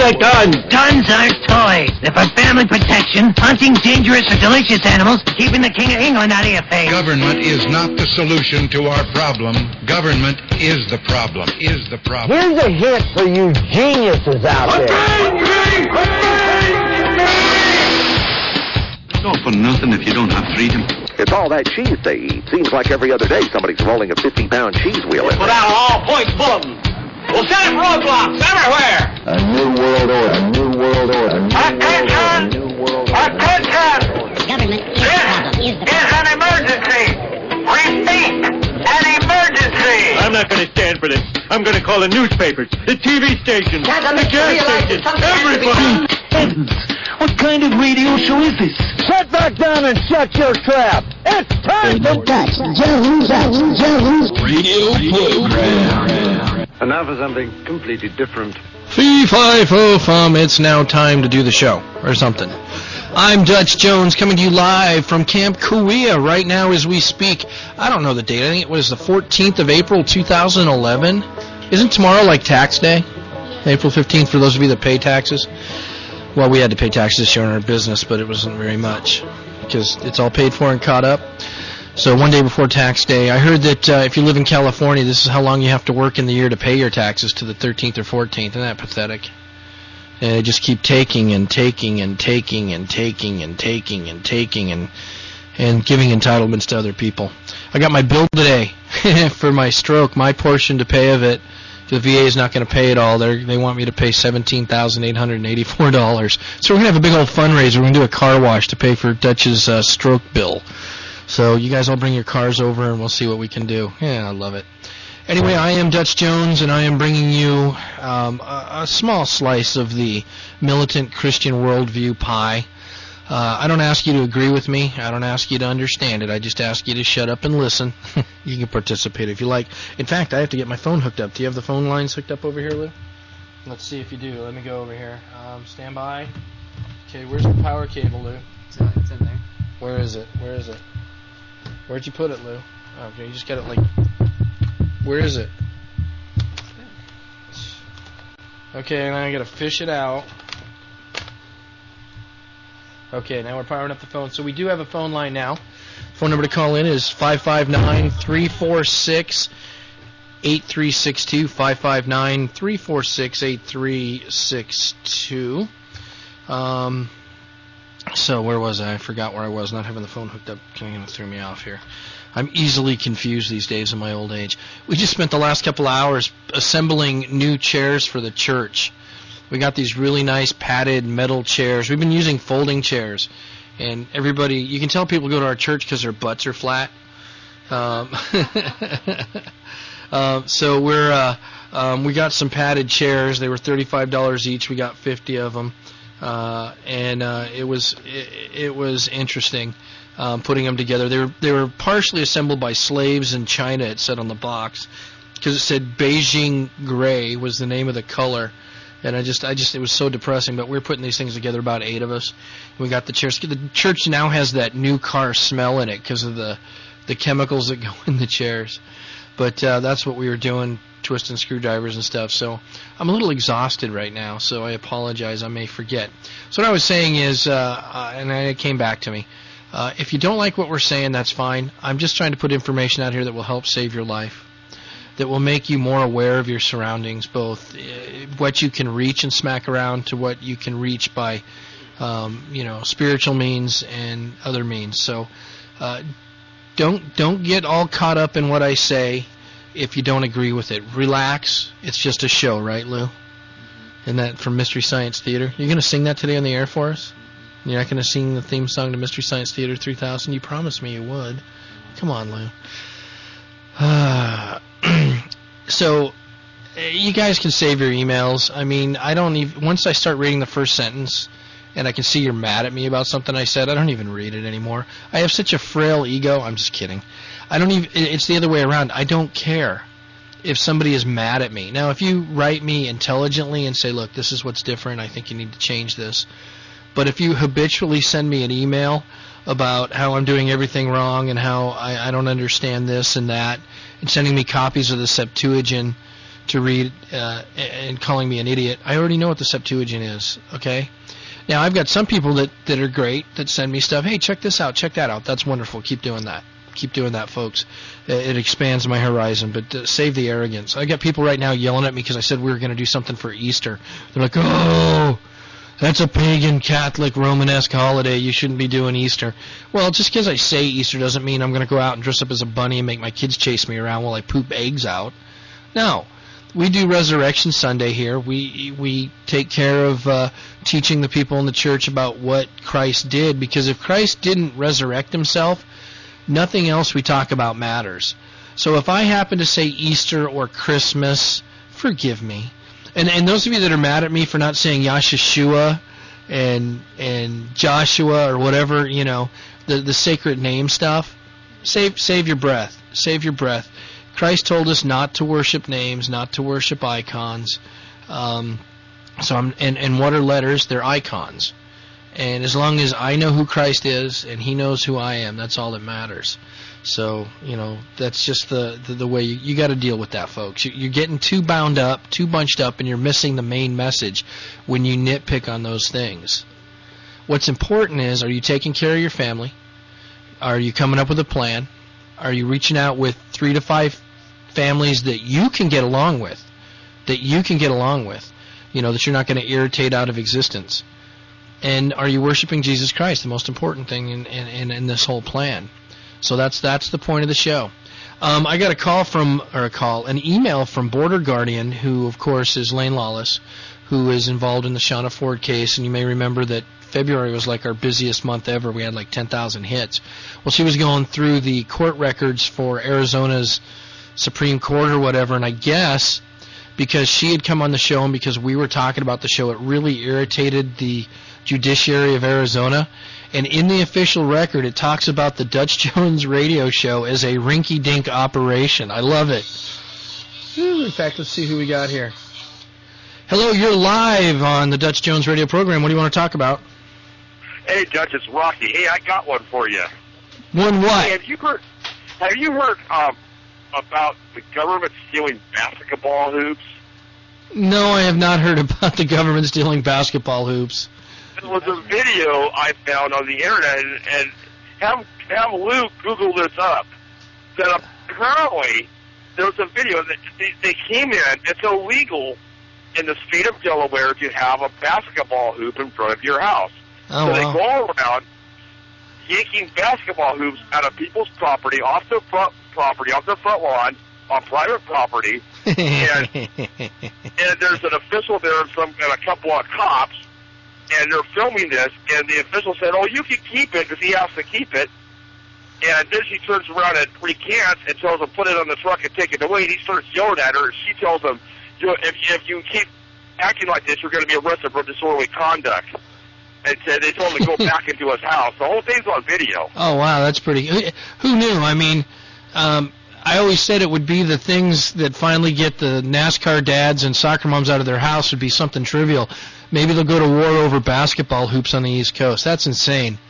like guns. Guns are toys. They're for family protection, hunting dangerous or delicious animals, keeping the King of England out of your face. Government is not the solution to our problem. Government is the problem. Here's a hint for you geniuses out there. It's all for nothing if you don't have freedom. It's all that cheese they eat. Seems like every other day somebody's rolling a 50-pound cheese wheel in Put there. out an all-points bulletin. We'll set up roadblocks everywhere. A new world order. A new world order. Attention! Attention! Government is the problem. This is an emergency. Repeat, an emergency. I'm not going to stand for this. I'm going to call the newspapers, the TV stations, the gas stations, everybody. Heavens, what kind of radio show is this? Sit back down and shut your trap. It's time for Dutch Jones Radio program. And now for something completely different. Fee-fi-fo-fum, it's now time to do the show, or something. I'm Dutch Jones, coming to you live from Camp Kauai right now as we speak. I don't know the date. I think it was the 14th of April, 2011. Isn't tomorrow like tax day? April 15th for those of you that pay taxes? Well, we had to pay taxes this year in our business, but it wasn't very much because it's all paid for and caught up. So one day before tax day, I heard that if you live in California, this is how long you have to work in the year to pay your taxes, to the 13th or 14th. Isn't that pathetic? And they just keep taking and taking and taking and taking and taking and taking and giving entitlements to other people. I got my bill today for my stroke, my portion to pay of it. The VA is not going to pay it all. They want me to pay $17,884. So we're going to have a big old fundraiser. We're going to do a car wash to pay for Dutch's stroke bill. So you guys all bring your cars over, and we'll see what we can do. Yeah, I love it. Anyway, I am Dutch Jones, and I am bringing you a small slice of the militant Christian worldview pie. I don't ask you to agree with me. I don't ask you to understand it. I just ask you to shut up and listen. You can participate if you like. In fact, I have to get my phone hooked up. Do you have the phone lines hooked up over here, Lou? Let's see if you do. Let me go over here. Stand by. Okay, where's the power cable, Lou? It's in there. Where is it? Where'd you put it, Lou? Okay, you just got it like... Where is it? Okay, and I got to fish it out. Okay, now we're powering up the phone. So we do have a phone line now. Phone number to call in is 559-346-8362, 559-346-8362. So where was I? I forgot where I was. Not having the phone hooked up kind of threw me off here. I'm easily confused these days in my old age. We just spent the last couple of hours assembling new chairs for the church. We got these really nice padded metal chairs. We've been using folding chairs. And everybody, you can tell people go to our church because their butts are flat. So we got some padded chairs. They were $35 each. We got 50 of them. It was interesting putting them together. They were partially assembled by slaves in China. It said on the box because it said Beijing gray was the name of the color, and it was so depressing. But we're putting these things together, about 8 of us. We got the chairs. The church now has that new car smell in it because of the chemicals that go in the chairs. But that's what we were doing. Twisting screwdrivers and stuff, so I'm a little exhausted right now, so I apologize. I may forget. So what I was saying is, and it came back to me, if you don't like what we're saying, that's fine. I'm just trying to put information out here that will help save your life, that will make you more aware of your surroundings, both what you can reach and smack around to what you can reach by, spiritual means and other means. So don't get all caught up in what I say. If you don't agree with it, relax. It's just a show, right, Lou? Mm-hmm. And that from Mystery Science Theater. You're going to sing that today on the air for us? You're not going to sing the theme song to Mystery Science Theater 3000? You promised me you would. Come on, Lou. So, you guys can save your emails. I mean, once I start reading the first sentence, and I can see you're mad at me about something I said, I don't even read it anymore. I have such a frail ego. I'm just kidding. It's the other way around. I don't care if somebody is mad at me. Now, if you write me intelligently and say, look, this is what's different, I think you need to change this. But if you habitually send me an email about how I'm doing everything wrong and how I don't understand this and that, and sending me copies of the Septuagint to read and calling me an idiot. I already know what the Septuagint is, okay? Now, I've got some people that are great that send me stuff. Hey, check this out, check that out. That's wonderful. Keep doing that. Keep doing that, folks. It expands my horizon, but save the arrogance. I got people right now yelling at me because I said we were going to do something for Easter. They're like, oh, that's a pagan, Catholic, Romanesque holiday. You shouldn't be doing Easter. Well, just because I say Easter doesn't mean I'm going to go out and dress up as a bunny and make my kids chase me around while I poop eggs out. No. We do Resurrection Sunday here. We take care of teaching the people in the church about what Christ did, because if Christ didn't resurrect himself, nothing else we talk about matters. So if I happen to say Easter or Christmas, forgive me. And those of you that are mad at me for not saying Yahshua and Joshua or whatever, you know, the sacred name stuff, save your breath. Save your breath. Christ told us not to worship names, not to worship icons. And what are letters? They're icons. And as long as I know who Christ is and he knows who I am, that's all that matters. So, you know, that's just the way you got to deal with that, folks. You're getting too bound up, too bunched up, and you're missing the main message when you nitpick on those things. What's important is, are you taking care of your family? Are you coming up with a plan? Are you reaching out with 3 to 5 families that you can get along with? You know, that you're not going to irritate out of existence. And are you worshiping Jesus Christ, the most important thing in this whole plan? So that's the point of the show. I got an email from Border Guardian, who of course is Lane Lawless, who is involved in the Shauna Ford case, and you may remember that February was like our busiest month ever. We had like 10,000 hits. Well, she was going through the court records for Arizona's Supreme Court or whatever, and I guess because she had come on the show and because we were talking about the show, it really irritated the judiciary of Arizona. And in the official record, it talks about the Dutch Jones radio show as a rinky-dink operation. I love it. In fact, let's see who we got here. Hello, you're live on the Dutch Jones radio program. What do you want to talk about? Hey, Dutch, it's Rocky. Hey, I got one for you. One what? Hey, have you heard about the government stealing basketball hoops? No, I have not heard about the government stealing basketball hoops. There was a video I found on the internet, and have Luke Google this up. That apparently there was a video that they came in. It's illegal in the state of Delaware to have a basketball hoop in front of your house. Oh, so they wow. go around yanking basketball hoops out of people's property, off the front lawn, on private property. and there's an official there and a couple of cops, and they're filming this, and the official said, oh, you can keep it, because he has to keep it. And then she turns around and recants and tells him, put it on the truck and take it away. And he starts yelling at her, and she tells him, if you keep acting like this, you're going to be arrested for disorderly conduct. And they told him to go back into his house. The whole thing's on video. Oh, wow, that's pretty... Who knew? I mean, I always said it would be the things that finally get the NASCAR dads and soccer moms out of their house would be something trivial. Maybe they'll go to war over basketball hoops on the East Coast. That's insane.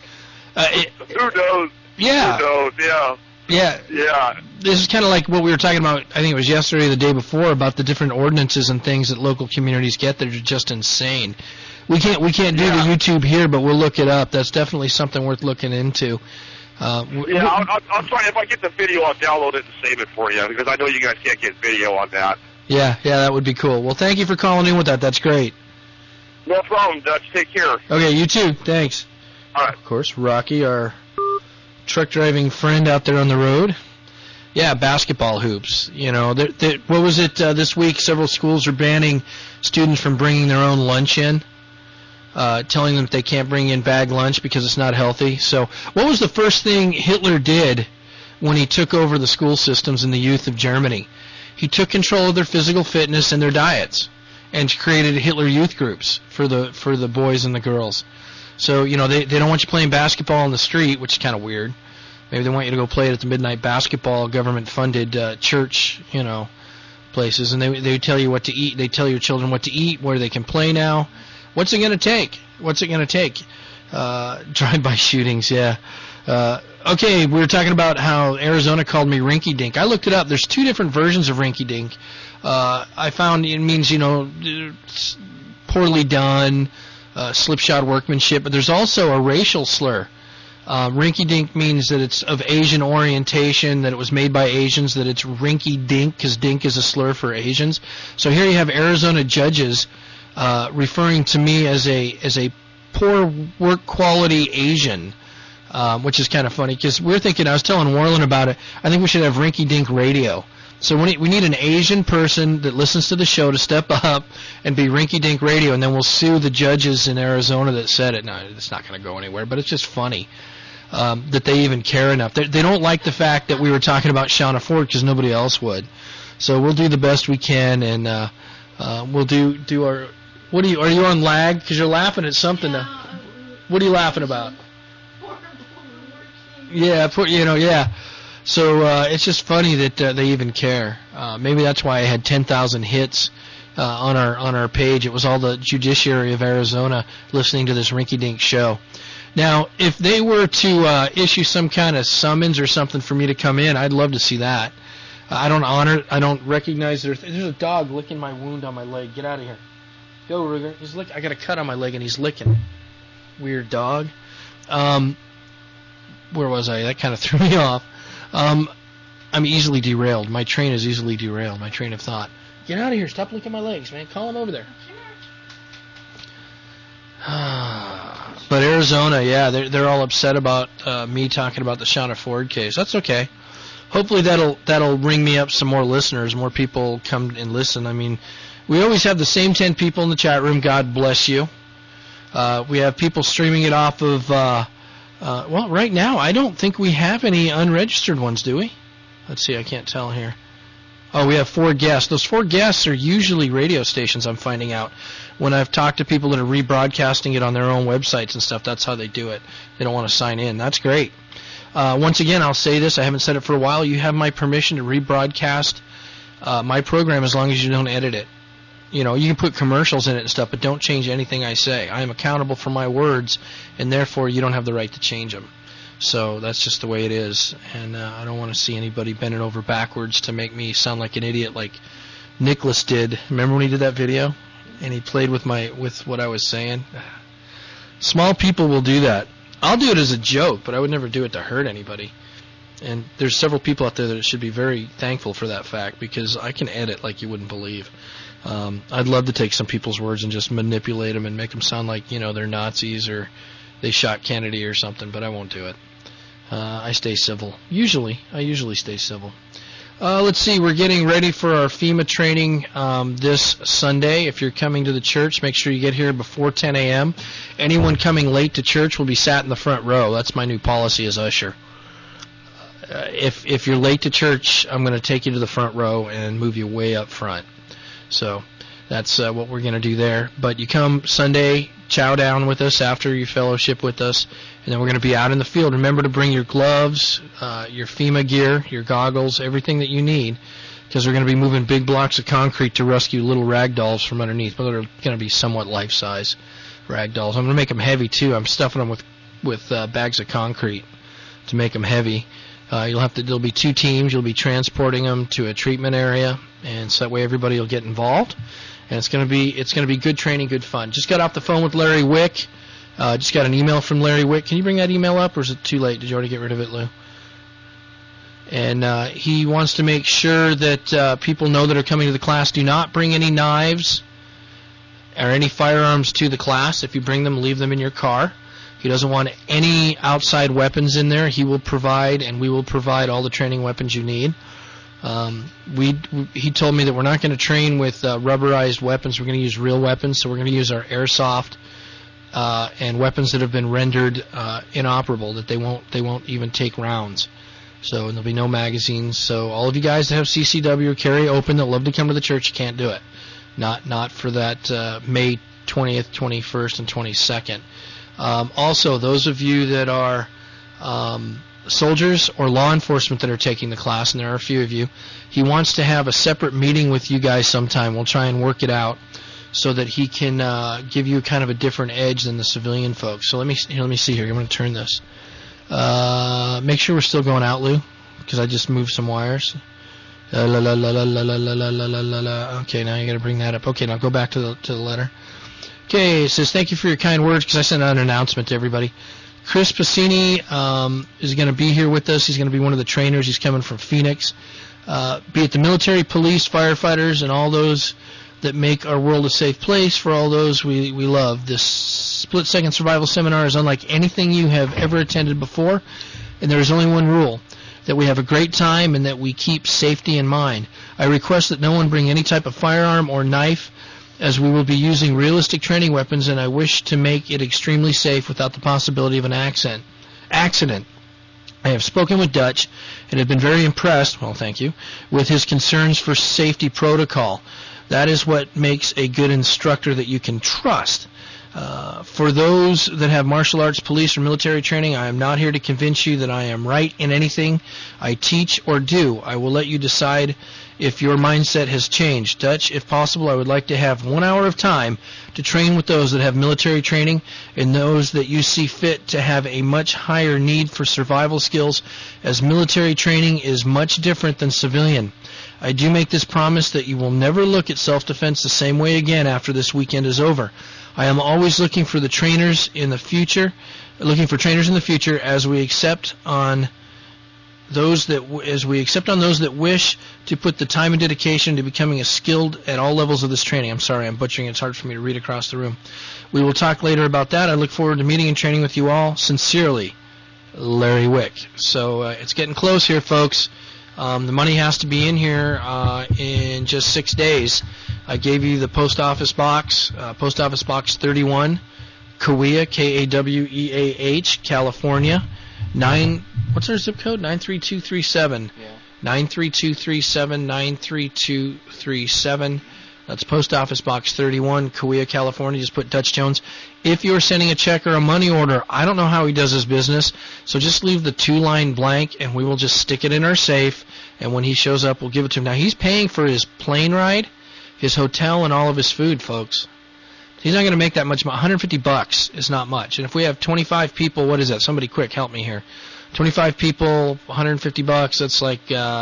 Who knows? Yeah. Who knows? Yeah. Yeah. Yeah. This is kind of like what we were talking about, I think it was yesterday or the day before, about the different ordinances and things that local communities get that are just insane. We can't do the YouTube here, but we'll look it up. That's definitely something worth looking into. I'll try. If I get the video, I'll download it and save it for you, because I know you guys can't get video on that. Yeah, that would be cool. Well, thank you for calling in with that. That's great. No problem, Dutch. Take care. Okay, you too. Thanks. All right. Of course, Rocky, our truck driving friend out there on the road. Yeah, basketball hoops. You know, what was it this week? Several schools are banning students from bringing their own lunch in, telling them that they can't bring in bag lunch because it's not healthy. So what was the first thing Hitler did when he took over the school systems in the youth of Germany? He took control of their physical fitness and their diets and created Hitler youth groups for the boys and the girls. So, you know, they don't want you playing basketball on the street, which is kind of weird. Maybe they want you to go play it at the midnight basketball government-funded church, you know, places. And they tell you what to eat. They tell your children what to eat, where they can play now. What's it going to take? Drive-by shootings, yeah. Okay, we were talking about how Arizona called me Rinky Dink. I looked it up. There's 2 different versions of Rinky Dink. I found it means, poorly done, slipshod workmanship, but there's also a racial slur. Rinky Dink means that it's of Asian orientation, that it was made by Asians, that it's Rinky Dink because dink is a slur for Asians. So here you have Arizona judges referring to me as a poor work quality Asian, which is kind of funny because we're thinking, I was telling Warland about it, I think we should have Rinky Dink Radio. So we need an Asian person that listens to the show to step up and be Rinky Dink Radio, and then we'll sue the judges in Arizona that said it. No, it's not going to go anywhere, but it's just funny that they even care enough. They don't like the fact that we were talking about Shauna Ford because nobody else would. So we'll do the best we can, and we'll do our. Are you on lag? Because you're laughing at something. What are you laughing about? Yeah, yeah. So it's just funny that they even care. Maybe that's why I had 10,000 hits on our page. It was all the judiciary of Arizona listening to this rinky-dink show. Now, if they were to issue some kind of summons or something for me to come in, I'd love to see that. I don't recognize there's a dog licking my wound on my leg. Get out of here. Go, Ruger. I got a cut on my leg and he's licking. Weird dog. Where was I? That kind of threw me off. I'm easily derailed. My train is easily derailed. My train of thought. Get out of here. Stop licking my legs, man. Call him over there. But Arizona, yeah, they're all upset about me talking about the Shauna Ford case. That's okay. Hopefully that'll ring me up some more listeners. More people come and listen. I mean, we always have the same 10 people in the chat room. God bless you. We have people streaming it off of. Well, right now, I don't think we have any unregistered ones, do we? Let's see, I can't tell here. Oh, we have 4 guests. Those 4 guests are usually radio stations, I'm finding out. When I've talked to people that are rebroadcasting it on their own websites and stuff, that's how they do it. They don't want to sign in. That's great. Once again, I'll say this. I haven't said it for a while. You have my permission to rebroadcast my program as long as you don't edit it. You can put commercials in it and stuff, but don't change anything I say. I am accountable for my words, and therefore you don't have the right to change them. So that's just the way it is, and I don't want to see anybody bending over backwards to make me sound like an idiot like Nicholas did. Remember when he did that video? And he played with what I was saying? Small people will do that. I'll do it as a joke, but I would never do it to hurt anybody. And there's several people out there that should be very thankful for that fact, because I can edit like you wouldn't believe. I'd love to take some people's words and just manipulate them and make them sound like, they're Nazis or they shot Kennedy or something, but I won't do it. I stay civil. I usually stay civil. Let's see, we're getting ready for our FEMA training this Sunday. If you're coming to the church, make sure you get here before 10 a.m. Anyone coming late to church will be sat in the front row. That's my new policy as usher. If you're late to church, I'm going to take you to the front row and move you way up front. So that's what we're going to do there. But you come Sunday, chow down with us after you fellowship with us, and then we're going to be out in the field. Remember to bring your gloves, your FEMA gear, your goggles, everything that you need, because we're going to be moving big blocks of concrete to rescue little rag dolls from underneath. But they're going to be somewhat life-size rag dolls. I'm going to make them heavy, too. I'm stuffing them with bags of concrete to make them heavy. There'll be 2 teams. You'll be transporting them to a treatment area, and so that way everybody will get involved. And it's going to be good training, good fun. Just got off the phone with Larry Wick. Just got an email from Larry Wick. Can you bring that email up, or is it too late? Did you already get rid of it, Lou? And he wants to make sure that people know that are coming to the class, do not bring any knives or any firearms to the class. If you bring them, leave them in your car. He doesn't want any outside weapons in there. He will provide, and we will provide all the training weapons you need. He told me that we're not going to train with rubberized weapons. We're going to use real weapons. So we're going to use our airsoft and weapons that have been rendered inoperable, that they won't even take rounds. So there'll be no magazines. So all of you guys that have CCW or carry open that love to come to the church, you can't do it. Not for that May 20th, 21st, and 22nd. Also, those of you that are soldiers or law enforcement that are taking the class, and there are a few of you, he wants to have a separate meeting with you guys sometime. We'll try and work it out so that he can give you kind of a different edge than the civilian folks. So let me see here. I'm going to turn this. Make sure we're still going out, Lou, because I just moved some wires. Okay, now you got to bring that up. Okay, now go back to the letter. Okay, it says, thank you for your kind words, because I sent out an announcement to everybody. Chris Pacini is going to be here with us. He's going to be one of the trainers. He's coming from Phoenix. Be it the military, police, firefighters, and all those that make our world a safe place for all those we love. This split-second survival seminar is unlike anything you have ever attended before, and there is only one rule, that we have a great time and that we keep safety in mind. I request that no one bring any type of firearm or knife, as we will be using realistic training weapons, and I wish to make it extremely safe without the possibility of an accident. I have spoken with Dutch and have been very impressed, well, thank you, with his concerns for safety protocol. That is what makes a good instructor that you can trust. For those that have martial arts, police, or military training, I am not here to convince you that I am right in anything I teach or do. I will let you decide if your mindset has changed. Dutch, if possible, I would like to have 1 hour of time to train with those that have military training and those that you see fit to have a much higher need for survival skills, as military training is much different than civilian. I do make this promise that you will never look at self-defense the same way again after this weekend is over. I am always looking for the trainers in the future, as we accept on those that wish to put the time and dedication to becoming skilled at all levels of this training. I'm sorry, I'm butchering it. It's hard for me to read across the room. We will talk later about that. I look forward to meeting and training with you all. Sincerely, Larry Wick. So it's getting close here, folks. The money has to be in here in just 6 days. I gave you the post office box, post office box 31, Kaweah, K-A-W-E-A-H, California. What's our zip code? 93237. Yeah. 93237, 93237. That's post office box 31, Kaweah, California. Just put Dutch Jones. If you're sending a check or a money order, I don't know how he does his business, so just leave the 2-line blank, and we will just stick it in our safe, and when he shows up, we'll give it to him. Now, he's paying for his plane ride, his hotel, and all of his food, folks. He's not going to make that much money. $150 is not much. And if we have 25 people, what is that? Somebody quick, help me here. 25 people, $150, that's like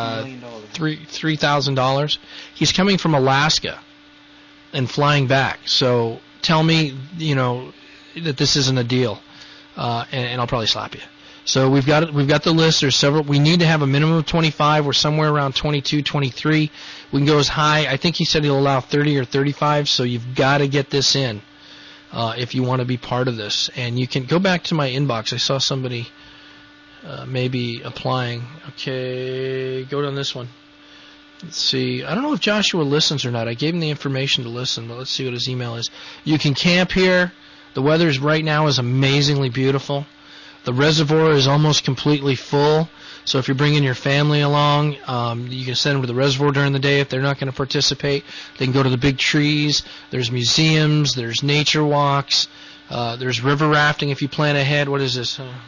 $3,000. He's coming from Alaska and flying back. So tell me, that this isn't a deal, and I'll probably slap you. So we've got the list. There's several. We need to have a minimum of 25. We're somewhere around 22, 23. We can go as high. I think he said he'll allow 30 or 35. So you've got to get this in if you want to be part of this. And you can go back to my inbox. I saw somebody maybe applying. Okay, go down this one. Let's see. I don't know if Joshua listens or not. I gave him the information to listen, but let's see what his email is. You can camp here. The weather right now is amazingly beautiful. The reservoir is almost completely full, so if you're bringing your family along, you can send them to the reservoir during the day if they're not going to participate. They can go to the big trees. There's museums. There's nature walks. There's river rafting if you plan ahead. What is this? Can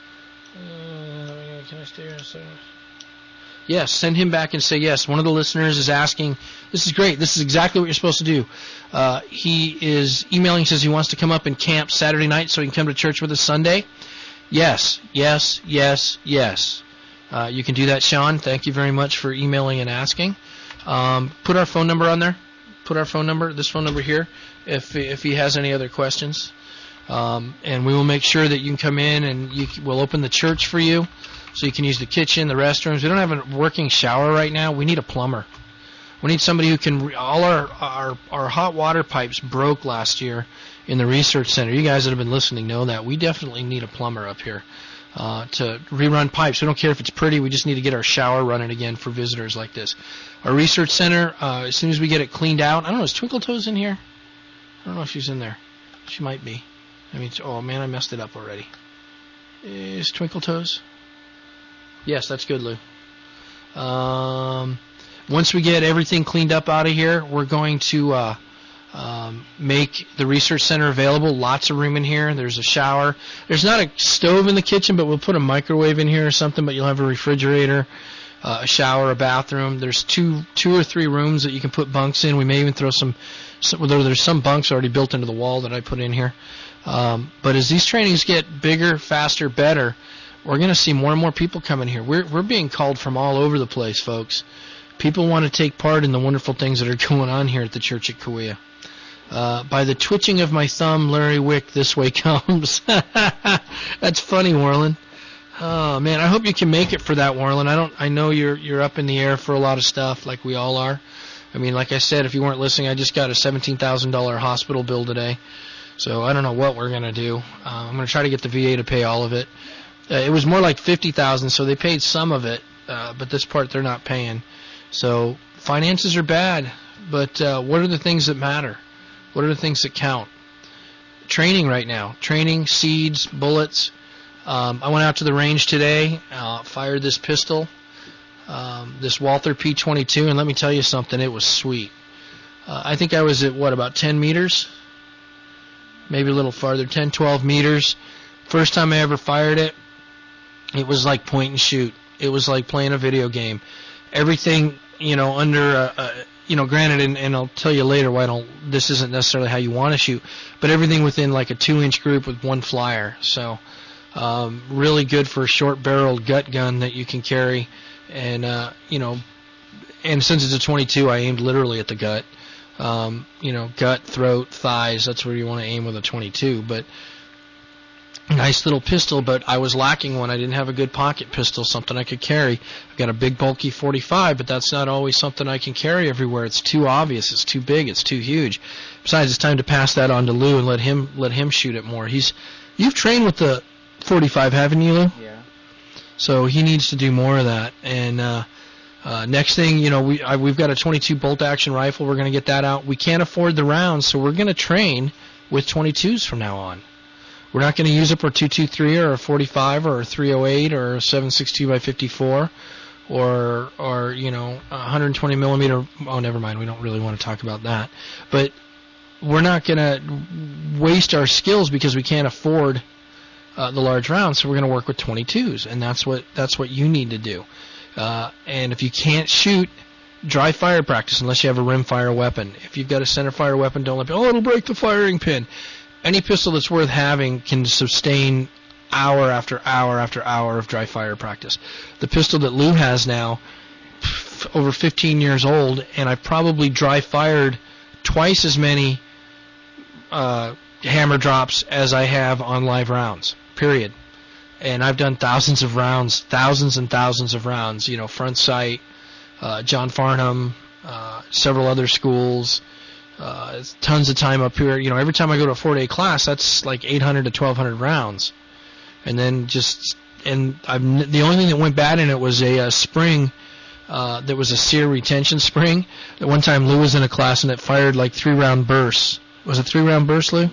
I stay here a second? Yes, send him back and say yes. One of the listeners is asking, this is great. This is exactly what you're supposed to do. He is emailing, says he wants to come up and camp Saturday night so he can come to church with us Sunday. Yes, yes, yes, yes. You can do that, Sean. Thank you very much for emailing and asking. Put our phone number on there. Put our phone number, this phone number here, if he has any other questions. And we will make sure that you can come in and we'll open the church for you so you can use the kitchen, the restrooms. We don't have a working shower right now. We need a plumber. We need somebody who can. All our hot water pipes broke last year in the research center. You guys that have been listening know that. We definitely need a plumber up here to rerun pipes. We don't care if it's pretty. We just need to get our shower running again for visitors like this. Our research center, as soon as we get it cleaned out. I don't know, is Twinkle Toes in here? I don't know if she's in there. She might be. Oh, man, I messed it up already. Is Twinkle Toes? Yes, that's good, Lou. Once we get everything cleaned up out of here, we're going to make the research center available. Lots of room in here. There's a shower. There's not a stove in the kitchen, but we'll put a microwave in here or something, but you'll have a refrigerator, a shower, a bathroom. There's two or three rooms that you can put bunks in. We may even throw there's some bunks already built into the wall that I put in here. But as these trainings get bigger, faster, better, we're going to see more and more people coming here. We're being called from all over the place, folks. People want to take part in the wonderful things that are going on here at the church at Kauai. By the twitching of my thumb, Larry Wick this way comes. That's funny, Warland. Oh man, I hope you can make it for that, Warland. I know you're up in the air for a lot of stuff, like we all are. I mean, like I said, if you weren't listening, I just got a $17,000 hospital bill today. So I don't know what we're gonna do. I'm gonna try to get the VA to pay all of it. It was more like $50,000, so they paid some of it, but this part they're not paying. So finances are bad, but what are the things that matter? What are the things that count? Training right now. Training, seeds, bullets. I went out to the range today, fired this pistol, this Walther P22, and let me tell you something, it was sweet. I think I was at, about 10 meters? Maybe a little farther, 10, 12 meters. First time I ever fired it, it was like point and shoot. It was like playing a video game. Everything, under granted, and I'll tell you later why this isn't necessarily how you want to shoot, but everything within like a 2-inch group with one flyer. So really good for a short-barreled gut gun that you can carry, and and since it's a 22, I aimed literally at the gut. Gut, throat, thighs. That's where you want to aim with a 22. But nice little pistol, but I was lacking one. I didn't have a good pocket pistol, something I could carry. I've got a big, bulky 45, but that's not always something I can carry everywhere. It's too obvious. It's too big. It's too huge. Besides, it's time to pass that on to Lou and let him shoot it more. You've trained with the 45, haven't you, Lou? Yeah. So he needs to do more of that. And next thing, we've got a 22 bolt-action rifle. We're going to get that out. We can't afford the rounds, so we're going to train with 22s from now on. We're not going to use up our 223 or a 45 or a 308 or a 7.62 by 54 or 120 millimeter. Oh, never mind. We don't really want to talk about that. But we're not going to waste our skills because we can't afford the large rounds. So we're going to work with 22s, and that's what you need to do. And if you can't shoot, dry fire practice unless you have a rim fire weapon. If you've got a center fire weapon, don't it'll break the firing pin. Any pistol that's worth having can sustain hour after hour after hour of dry fire practice. The pistol that Lou has now, over 15 years old, and I've probably dry fired twice as many hammer drops as I have on live rounds, period. And I've done thousands and thousands of rounds, front sight, John Farnham, several other schools, tons of time up here. Every time I go to a 4-day class, that's like 800 to 1,200 rounds. And then the only thing that went bad in it was a spring that was a sear retention spring. At one time, Lou was in a class and it fired like 3-round bursts. Was it 3-round bursts, Lou?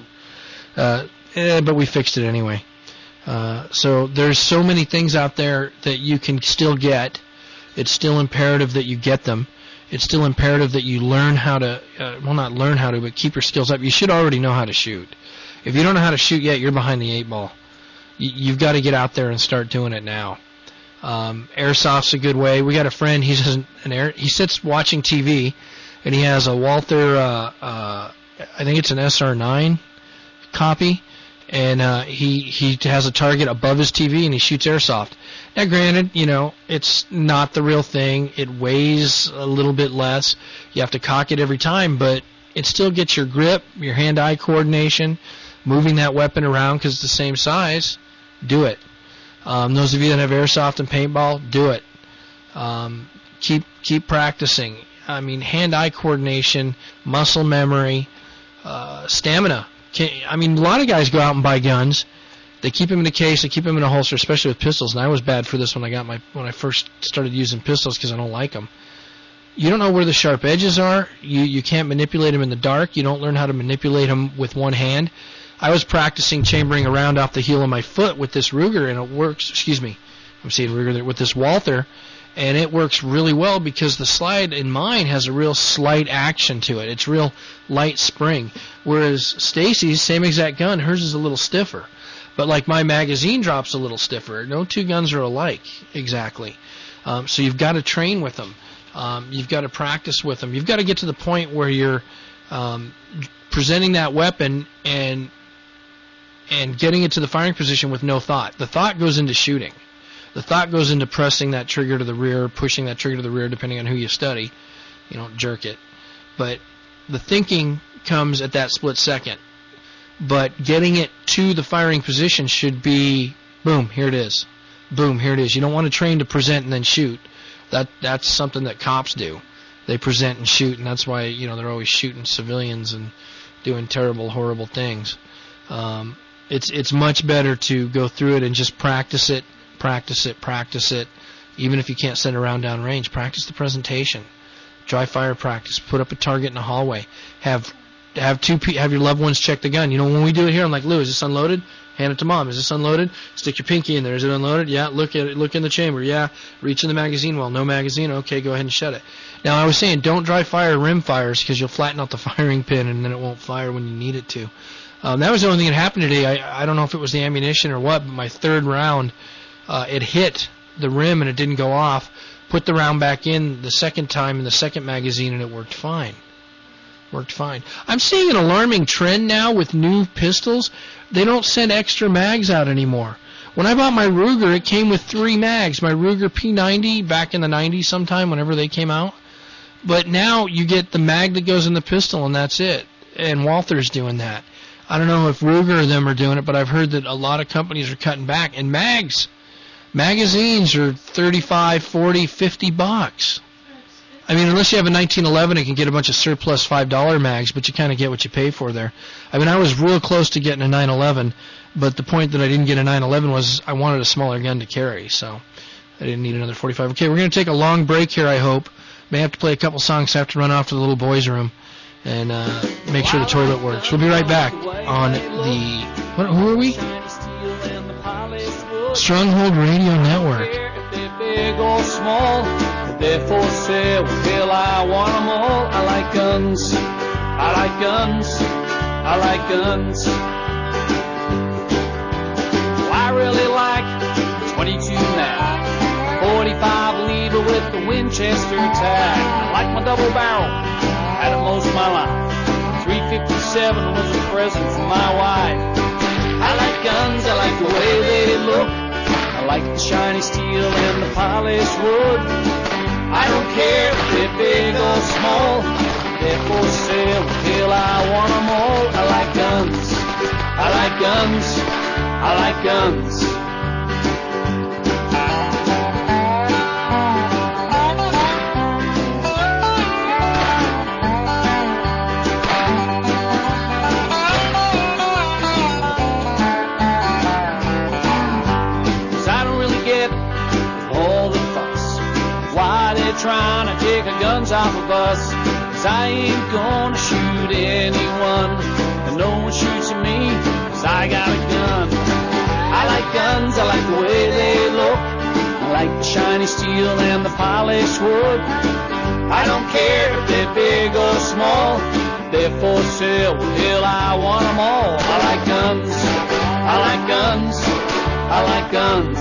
But we fixed it anyway. So there's so many things out there that you can still get. It's still imperative that you get them. It's still imperative that you learn how to, not learn how to, but keep your skills up. You should already know how to shoot. If you don't know how to shoot yet, you're behind the 8 ball. You've got to get out there and start doing it now. Airsoft's a good way. We got a friend, he sits watching TV, and he has a Walther, I think it's an SR9 copy, and he has a target above his TV, and he shoots airsoft. Now, granted, it's not the real thing. It weighs a little bit less. You have to cock it every time, but it still gets your grip, your hand-eye coordination, moving that weapon around because it's the same size. Do it. Those of you that have airsoft and paintball, do it. Keep practicing. I mean, hand-eye coordination, muscle memory, stamina. A lot of guys go out and buy guns. They keep them in a case, they keep them in a holster, especially with pistols. And I was bad for this when I first started using pistols because I don't like them. You don't know where the sharp edges are. You can't manipulate them in the dark. You don't learn how to manipulate them with one hand. I was practicing chambering a round off the heel of my foot with this Ruger, and it works. Excuse me, I'm saying Ruger there, with this Walther, and it works really well because the slide in mine has a real slight action to it. It's real light spring, whereas Stacy's same exact gun, hers is a little stiffer. But like my magazine drop's a little stiffer. No two guns are alike exactly. So you've got to train with them. You've got to practice with them. You've got to get to the point where you're presenting that weapon and and getting it to the firing position with no thought. The thought goes into shooting. The thought goes into pressing that trigger to the rear, pushing that trigger to the rear, depending on who you study. You don't jerk it. But the thinking comes at that split second. But getting it to the firing position should be, boom, here it is. Boom, here it is. You don't want to train to present and then shoot. That's something that cops do. They present and shoot, and that's why, they're always shooting civilians and doing terrible, horrible things. It's much better to go through it and just practice it. Even if you can't send a round down range, practice the presentation. Dry fire practice. Put up a target in the hallway. Have your loved ones check the gun. When we do it here, I'm like, Lou, is this unloaded? Hand it to Mom. Is this unloaded? Stick your pinky in there. Is it unloaded? Yeah. Look at it. Look in the chamber. Yeah. Reach in the magazine well. No magazine. Okay, go ahead and shut it. Now, I was saying don't dry fire rim fires because you'll flatten out the firing pin and then it won't fire when you need it to. That was the only thing that happened today. I don't know if it was the ammunition or what, but my third round, it hit the rim and it didn't go off. Put the round back in the second time in the second magazine and it worked fine. I'm seeing an alarming trend now with new pistols. They don't send extra mags out anymore. When I bought my Ruger, it came with 3 mags. My Ruger P90 back in the 90s sometime, whenever they came out. But now you get the mag that goes in the pistol, and that's it. And Walther's doing that. I don't know if Ruger or them are doing it, but I've heard that a lot of companies are cutting back. And magazines are $35, $40, $50. I mean, unless you have a 1911, it can get a bunch of surplus $5 mags, but you kind of get what you pay for there. I mean, I was real close to getting a 911, but the point that I didn't get a 911 was I wanted a smaller gun to carry, so I didn't need another 45. Okay, we're going to take a long break here, I hope. May have to play a couple songs. I have to run off to the little boys' room and make sure the toilet works. We'll be right back on the... Who are we? Stronghold Radio Network. Big or small, they're for sale. Well, I want them all. I like guns. I like guns. I like guns. Well, I really like 22 now. 45 lever with the Winchester tag. I like my double barrel. Had it most of my life. 357 was a present from my wife. I like guns. I like the way they look. I like the shiny steel and the polished wood. I don't care if they're big or small. They're for sale. Hell, I want them all. I like guns. I like guns. I like guns. Trying to take the guns off of us, 'cause I ain't gonna shoot anyone, and no one shoots at me, 'cause I got a gun. I like guns, I like the way they look, I like the shiny steel and the polished wood. I don't care if they're big or small, they're for sale. Hell, I want them all. I like guns, I like guns, I like guns.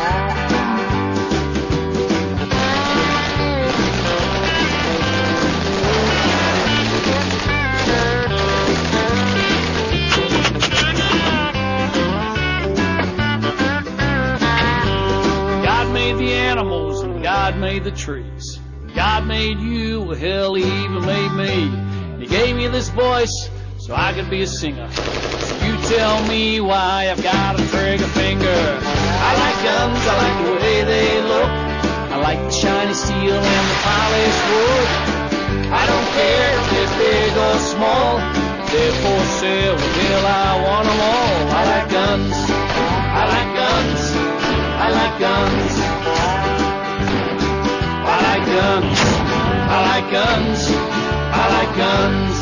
God made the trees. God made you. Well, hell, he even made me. He gave me this voice so I could be a singer. So you tell me why I've got a trigger finger. I like guns. I like the way they look. I like the shiny steel and the polished wood. I don't care if they're big or small. They're for sale. Well, hell, I want them all. I like guns. I like guns. I like guns. I like guns, I like guns, I like guns.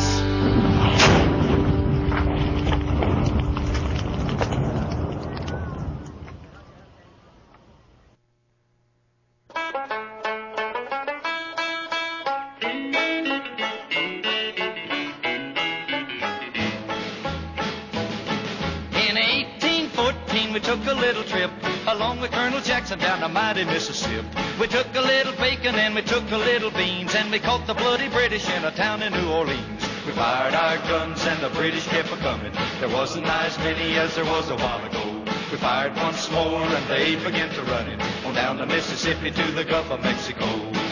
In 1814 we took a little trip along with Colonel Jackson down the mighty Mississippi. We took a little bacon and we took a little beans, and we caught the bloody British in a town in New Orleans. We fired our guns and the British kept a-coming. There wasn't as many as there was a while ago. We fired once more and they began to running on down the Mississippi to the Gulf of Mexico.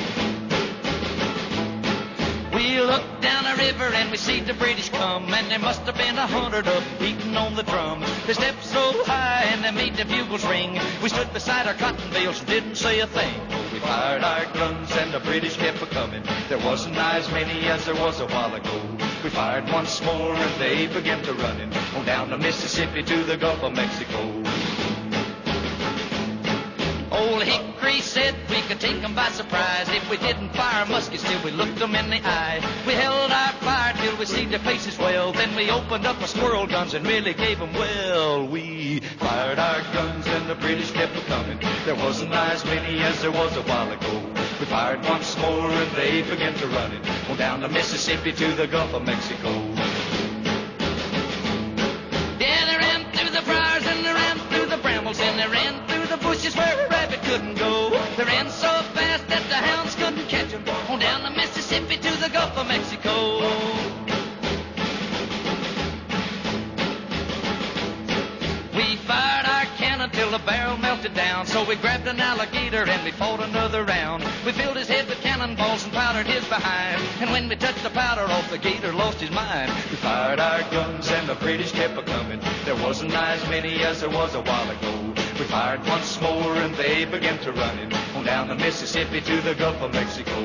We looked down the river and we see the British come, and there must have been 100 of them beating on the drum. They stepped so high and they made the bugles ring. We stood beside our cotton bales and didn't say a thing. We fired our guns and the British kept a-coming. There wasn't as many as there was a while ago. We fired once more and they began to running on down the Mississippi to the Gulf of Mexico. Old Hickory said we could take them by surprise if we didn't fire muskets till we looked them in the eye. We held our fire till we see their faces well. Then we opened up our squirrel guns and really gave them well. We fired our guns and the British kept a-coming. There wasn't as many as there was a while ago. We fired once more and they began to running on down the Mississippi to the Gulf of Mexico. Yeah, they ran through the briars and they ran through the brambles and they ran through the bushes where a rabbit couldn't go. They ran so fast that the hounds couldn't catch them on down the Mississippi to the Gulf of Mexico. We fired our cannon till the barrel melted down, so we grabbed an alligator and we fought another round. We filled his head with cannonballs and powdered his behind, and when we touched the powder off, the gator lost his mind. We fired our guns and the British kept a-coming. There wasn't as many as there was a while ago. We fired once more and they began to running on down the Mississippi to the Gulf of Mexico.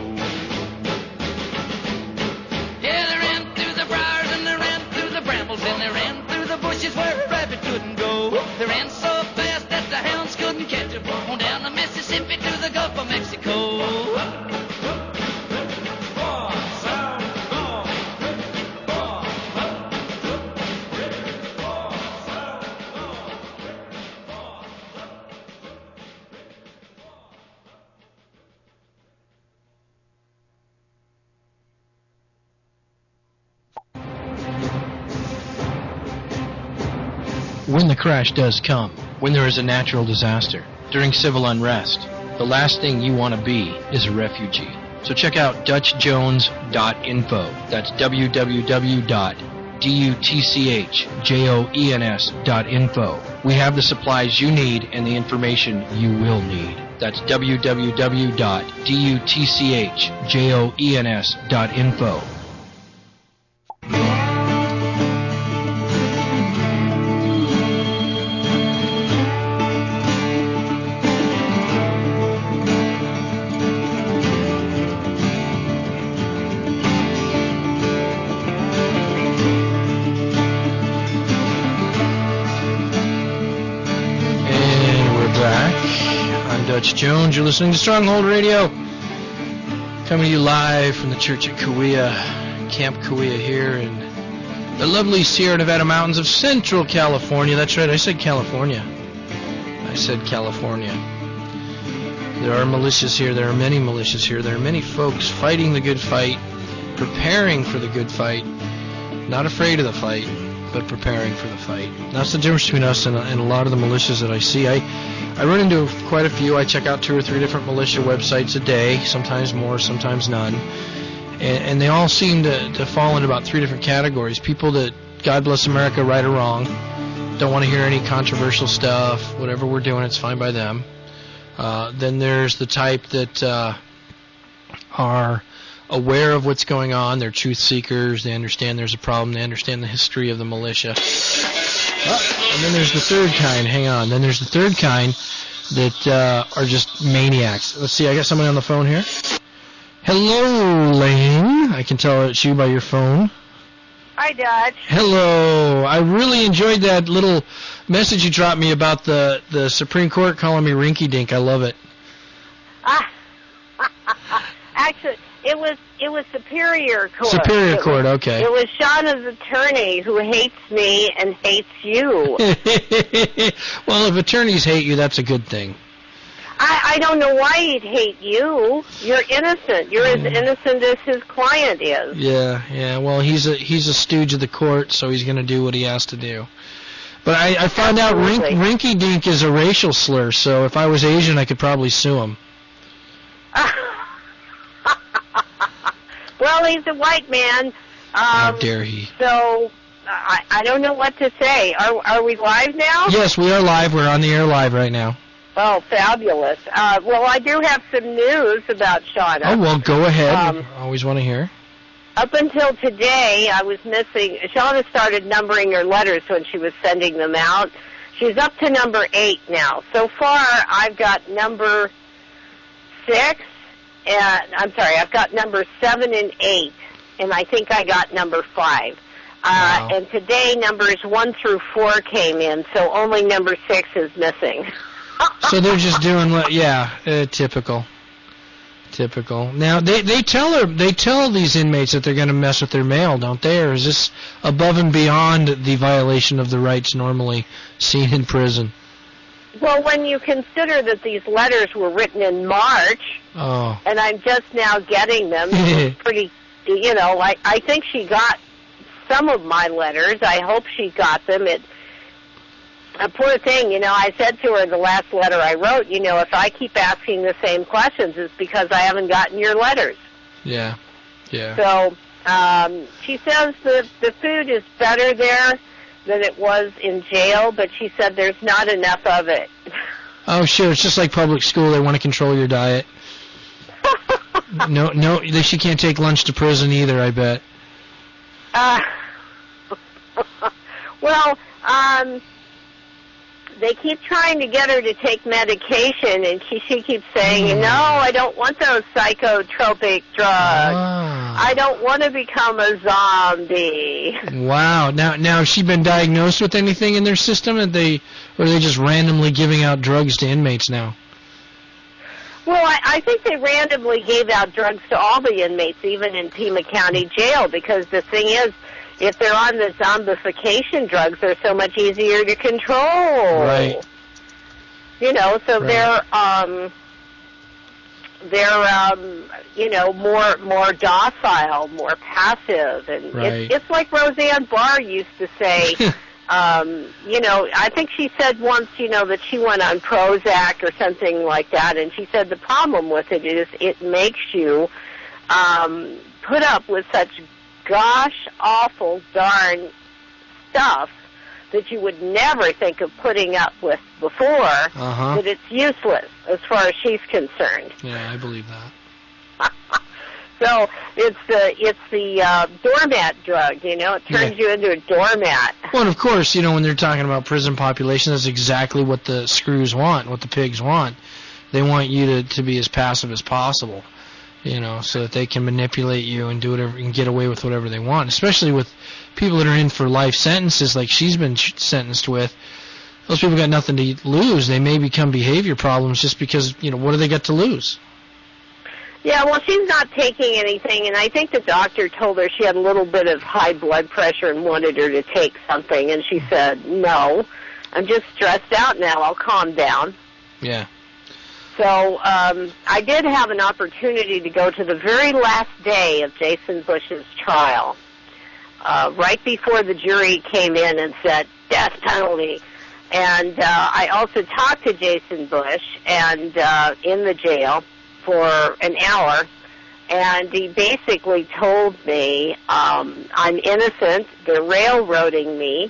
Yeah, they ran through the briars and they ran through the brambles and they ran through the bushes where a rabbit couldn't go. They ran so fast that the hounds couldn't catch them on down the Mississippi to the Gulf of Mexico. When the crash does come, when there is a natural disaster, during civil unrest, the last thing you want to be is a refugee. So check out DutchJones.info. That's www.dutchjoens.info. We have the supplies you need and the information you will need. That's www.dutchjoens.info. Dutch Jones. You're listening to Stronghold Radio, coming to you live from the Church at Kauai, Camp Kauai here in the lovely Sierra Nevada mountains of Central California. That's right, I said California. I said California. There are militias here. There are many militias here. There are many folks fighting the good fight, preparing for the good fight, not afraid of the fight, but preparing for the fight. That's the difference between us and a lot of the militias that I see. I run into quite a few. I check out 2 or 3 different militia websites a day, sometimes more, sometimes none. And they all seem to fall into about 3 different categories. People that, God bless America, right or wrong, don't want to hear any controversial stuff. Whatever we're doing, it's fine by them. Then there's the type that are aware of what's going on. They're truth seekers. They understand there's a problem. They understand the history of the militia. And then there's the third kind. Hang on. Then there's the third kind that are just maniacs. Let's see. I got somebody on the phone here. Hello, Lane. I can tell it's you by your phone. Hi, Dutch. Hello. I really enjoyed that little message you dropped me about the Supreme Court calling me Rinky Dink. I love it. Actually, it was Superior Court. Superior Court, okay. It was Shauna's attorney who hates me and hates you. Well, if attorneys hate you, that's a good thing. I don't know why he'd hate you. You're innocent. You're as innocent as his client is. Yeah. Well, he's a stooge of the court, so he's going to do what he has to do. But I found out Rinky Dink is a racial slur, so if I was Asian, I could probably sue him. Well, he's a white man, How dare he? So, I don't know what to say. Are we live now? Yes, we are live. We're on the air live right now. Oh, fabulous. Well, I do have some news about Shauna. Oh, well, go ahead. I always want to hear. Up until today, I was missing. Shauna started numbering her letters when she was sending them out. She's up to number 8 now. So far, I've got number 6, and I've got number 7 and 8, and I think I got number 5. Wow. And today, numbers 1 through 4 came in, so only number 6 is missing. So they're just doing typical. Now they tell these inmates that they're going to mess with their mail, don't they? Or is this above and beyond the violation of the rights normally seen in prison? Well, when you consider that these letters were written in March, and I'm just now getting them, it's pretty, I think she got some of my letters. I hope she got them. A poor thing, I said to her the last letter I wrote, if I keep asking the same questions, it's because I haven't gotten your letters. Yeah. So, she says the food is better there than it was in jail, but she said there's not enough of it. Oh, sure. It's just like public school. They want to control your diet. No, she can't take lunch to prison either, I bet. Well, they keep trying to get her to take medication, and she keeps saying, no, I don't want those psychotropic drugs. I don't want to become a zombie. Wow. Now, has she been diagnosed with anything in their system, or are they just randomly giving out drugs to inmates now? Well, I think they randomly gave out drugs to all the inmates, even in Pima County Jail, because the thing is, if they're on the zombification drugs, they're so much easier to control. Right. So right. They're more docile, more passive, and right. it's like Roseanne Barr used to say. I think she said once, that she went on Prozac or something like that, and she said the problem with it is it makes you put up with such gosh awful darn stuff that you would never think of putting up with before, that it's useless as far as she's concerned. Yeah, I believe that. So it's the doormat drug, it turns you into a doormat. Well, and of course, when they're talking about prison population, that's exactly what the screws want, what the pigs want. They want you to be as passive as possible, so that they can manipulate you and do whatever and get away with whatever they want. Especially with people that are in for life sentences, like she's been sentenced with. Those people got nothing to lose. They may become behavior problems just because, what do they got to lose? Yeah, well, she's not taking anything, and I think the doctor told her she had a little bit of high blood pressure and wanted her to take something, and she said, no, I'm just stressed out now. I'll calm down. Yeah. So I did have an opportunity to go to the very last day of Jason Bush's trial, right before the jury came in and said, death penalty. And I also talked to Jason Bush and in the jail for an hour, and he basically told me I'm innocent, they're railroading me,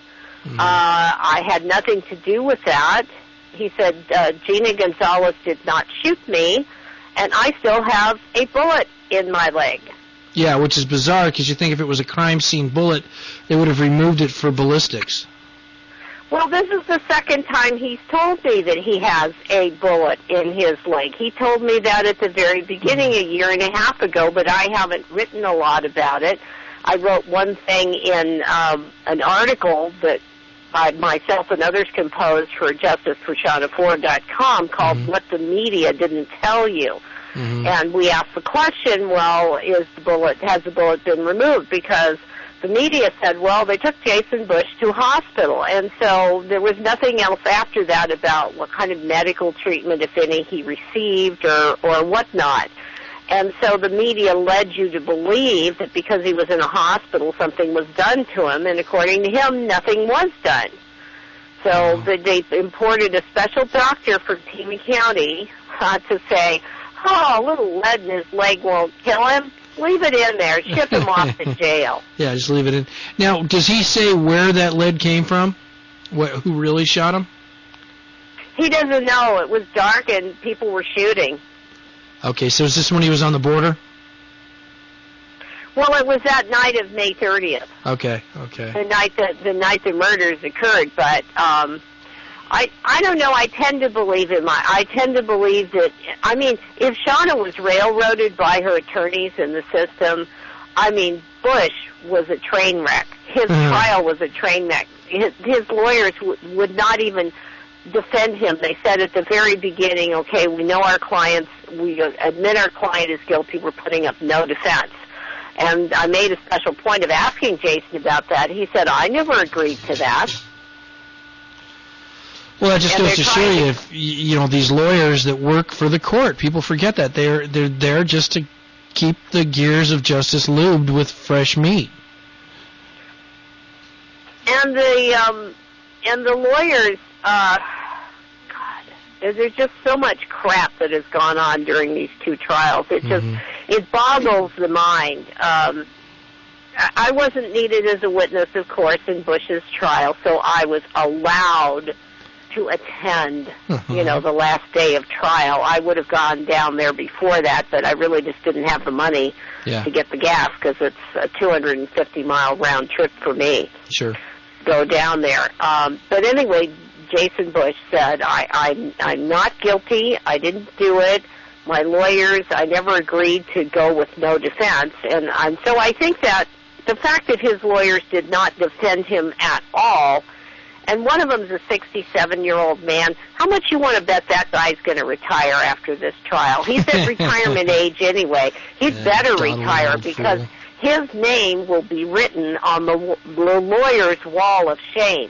I had nothing to do with that. He said Gina Gonzalez did not shoot me, and I still have a bullet in my leg. Yeah, which is bizarre, because you think if it was a crime scene bullet, they would have removed it for ballistics. Well, this is the second time he's told me that he has a bullet in his leg. He told me that at the very beginning, a year and a half ago, but I haven't written a lot about it. I wrote one thing in an article that myself and others composed for JusticeForShaunaFord.com called What the Media Didn't Tell You. And we asked the question, well, has the bullet been removed? Because the media said, well, they took Jason Bush to hospital, and so there was nothing else after that about what kind of medical treatment, if any, he received or whatnot. And so the media led you to believe that because he was in a hospital, something was done to him, and according to him, nothing was done. So they imported a special doctor from Pima County to say, oh, a little lead in his leg won't kill him. Leave it in there. Ship him off to jail. Yeah, just leave it in. Now, does he say where that lead came from? Who really shot him? He doesn't know. It was dark and people were shooting. Okay, so is this when he was on the border? Well, it was that night of May 30th. Okay. The night the murders occurred. But I don't know. I tend to believe him. I tend to believe that. I mean, if Shauna was railroaded by her attorneys in the system, I mean, Bush was a train wreck. His trial was a train wreck. His lawyers would not even defend him. They said at the very beginning, okay, we know our clients, we admit our client is guilty, we're putting up no defense. And I made a special point of asking Jason about that. He said, I never agreed to that. Well, that just goes to show you, if you know, these lawyers that work for the court, people forget that they're there just to keep the gears of justice lubed with fresh meat. And the lawyers, God, there's just so much crap that has gone on during these two trials. It just it boggles the mind. I wasn't needed as a witness, of course, in Bush's trial, so I was allowed to attend, you know, the last day of trial. I would have gone down there before that, but I really just didn't have the money to get the gas because it's a 250-mile round trip for me. Sure. Go down there. But anyway, Jason Bush said, I'm not guilty. I didn't do it. My lawyers, I never agreed to go with no defense. And so I think that the fact that his lawyers did not defend him at all, and one of them's a 67-year-old man, how much you want to bet that guy's going to retire after this trial? He's at retirement age anyway. He'd better retire because his name will be written on the lawyer's wall of shame.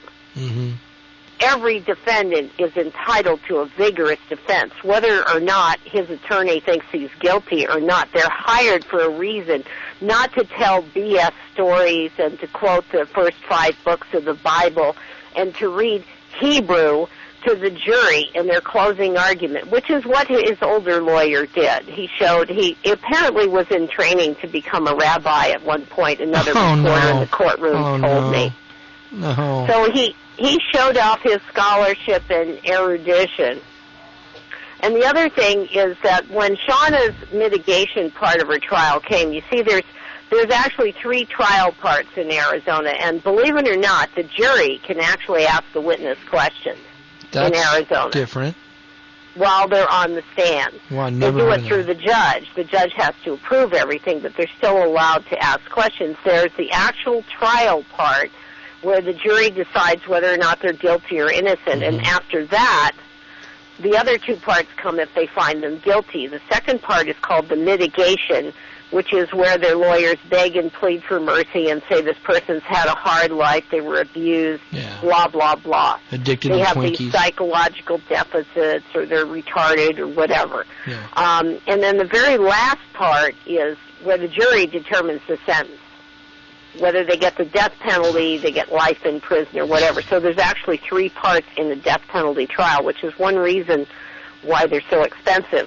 Every defendant is entitled to a vigorous defense, whether or not his attorney thinks he's guilty or not. They're hired for a reason, not to tell BS stories and to quote the first 5 books of the Bible and to read Hebrew to the jury in their closing argument, which is what his older lawyer did. He apparently was in training to become a rabbi at one point, another reporter in the courtroom told me. No. So he showed off his scholarship and erudition. And the other thing is that when Shauna's mitigation part of her trial came, you see there's actually 3 trial parts in Arizona, and believe it or not, the jury can actually ask the witness questions in Arizona. Different. While they're on the stand. Well, they do it through the judge. The judge has to approve everything, but they're still allowed to ask questions. There's the actual trial part where the jury decides whether or not they're guilty or innocent, and after that, the other 2 parts come if they find them guilty. The second part is called the mitigation, which is where their lawyers beg and plead for mercy and say this person's had a hard life, they were abused, blah, blah, blah. Addicted they to have Twinkies. these psychological deficits or they're retarded or whatever. And then the very last part is where the jury determines the sentence, whether they get the death penalty, they get life in prison or whatever. So there's actually 3 parts in the death penalty trial, which is one reason why they're so expensive.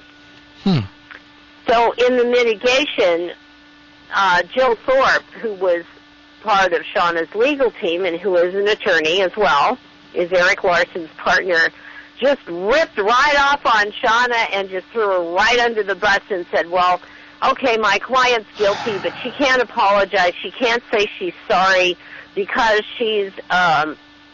So in the mitigation, Jill Thorpe, who was part of Shauna's legal team and who is an attorney as well, is Eric Larson's partner, just ripped right off on Shauna and just threw her right under the bus and said, well, okay, my client's guilty, but she can't apologize. She can't say she's sorry because she's, oh,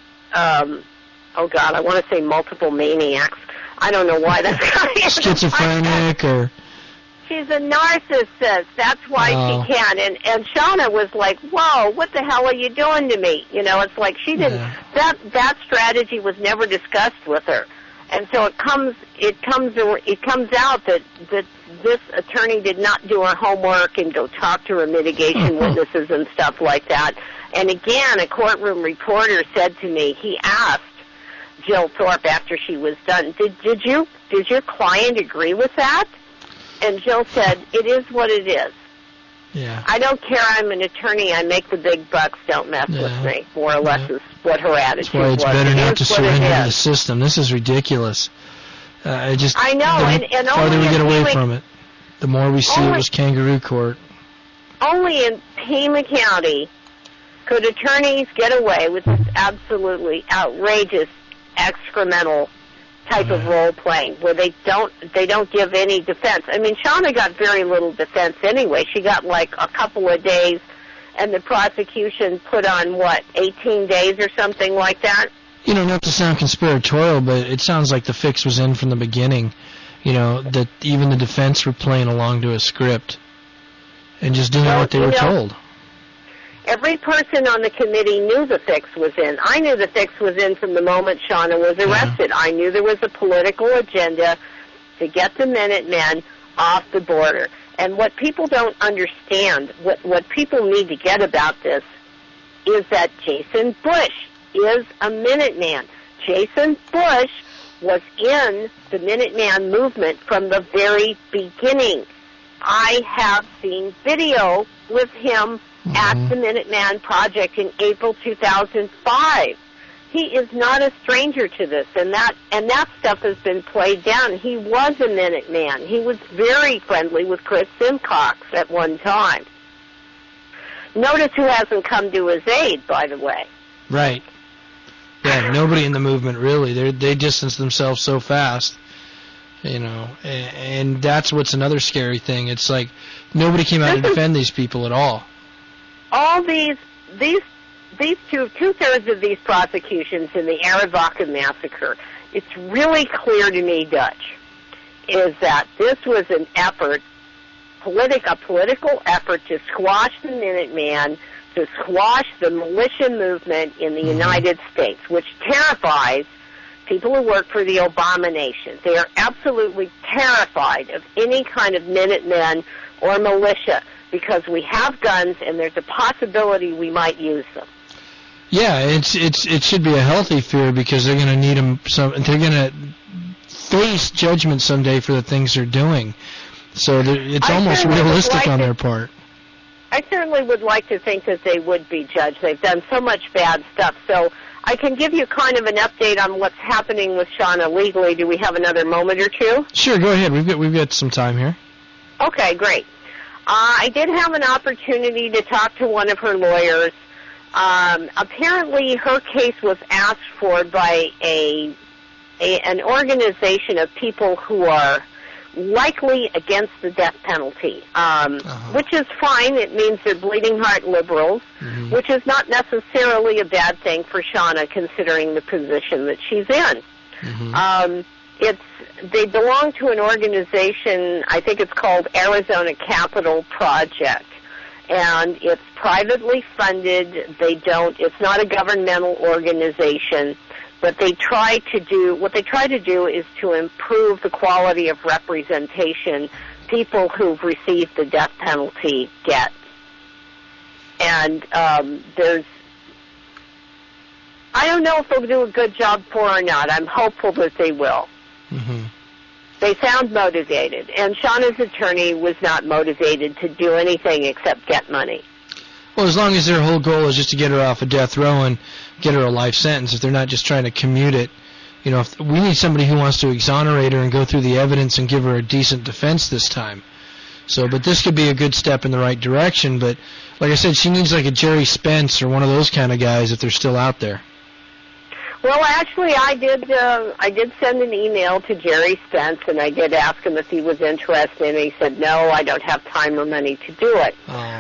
God, I want to say multiple maniacs. I don't know why that's kind of schizophrenic or... She's a narcissist. That's why she can't. And Shauna was like, whoa, what the hell are you doing to me? You know, it's like she didn't, that strategy was never discussed with her. And so it comes out that this attorney did not do her homework and go talk to her mitigation witnesses and stuff like that. And again, a courtroom reporter said to me, he asked Jill Thorpe after she was done, did your client agree with that? And Jill said, it is what it is. Yeah. I don't care. I'm an attorney. I make the big bucks. Don't mess with me. More or less is what her attitude was. That's why it's better not to surrender to the system. This is ridiculous. I know. The farther we get away from it, the more we see it was kangaroo court. only in Pima County could attorneys get away with this absolutely outrageous, excremental type of role playing, where they don't give any defense. I mean, Shauna got very little defense anyway. She got like a couple of days, and the prosecution put on 18 days or something like that. You know, not to sound conspiratorial, but it sounds like the fix was in from the beginning. You know, that even the defense were playing along to a script and just doing what they were told. Every person on the committee knew the fix was in. I knew the fix was in from the moment Shauna was arrested. I knew there was a political agenda to get the Minutemen off the border. And what people don't understand, what people need to get about this, is that Jason Bush is a Minuteman. Jason Bush was in the Minuteman movement from the very beginning. I have seen video with him at the Minuteman Project in April 2005. He is not a stranger to this, and that stuff has been played down. He was a Minuteman. He was very friendly with Chris Simcox at one time. Notice who hasn't come to his aid, by the way. Right. Yeah, nobody in the movement really. They distanced themselves so fast, you know, and that's what's another scary thing. It's like nobody came out to defend these people at all. All these two-thirds of these prosecutions in the Arivaca massacre, it's really clear to me, Dutch, is that this was an effort, a political effort to squash the Minuteman, to squash the militia movement in the United States, which terrifies people who work for the Obama nation. They are absolutely terrified of any kind of Minutemen or militia, because we have guns and there's a possibility we might use them. Yeah, it should be a healthy fear, because they're going to need them. They're going to face judgment someday for the things they're doing. So it's almost realistic on their part. I certainly would like to think that they would be judged. They've done so much bad stuff. So I can give you kind of an update on what's happening with Shauna legally. Do we have another moment or two? Sure, go ahead. We've got some time here. Okay, great. I did have an opportunity to talk to one of her lawyers. Apparently, her case was asked for by an organization of people who are likely against the death penalty, which is fine. It means they're bleeding heart liberals, which is not necessarily a bad thing for Shauna, considering the position that she's in. They belong to an organization, I think it's called Arizona Capital Project, and it's privately funded. It's not a governmental organization, but what they try to do is to improve the quality of representation people who've received the death penalty get. And I don't know if they'll do a good job for her or not. I'm hopeful that they will. They sound motivated, and Shauna's attorney was not motivated to do anything except get money. Well, as long as their whole goal is just to get her off of death row and get her a life sentence, if they're not just trying to commute it, you know, if we need somebody who wants to exonerate her and go through the evidence and give her a decent defense this time. So, but this could be a good step in the right direction. But like I said, she needs like a Jerry Spence or one of those kind of guys if they're still out there. Well, actually, I did send an email to Jerry Spence, and I did ask him if he was interested, and he said, no, I don't have time or money to do it.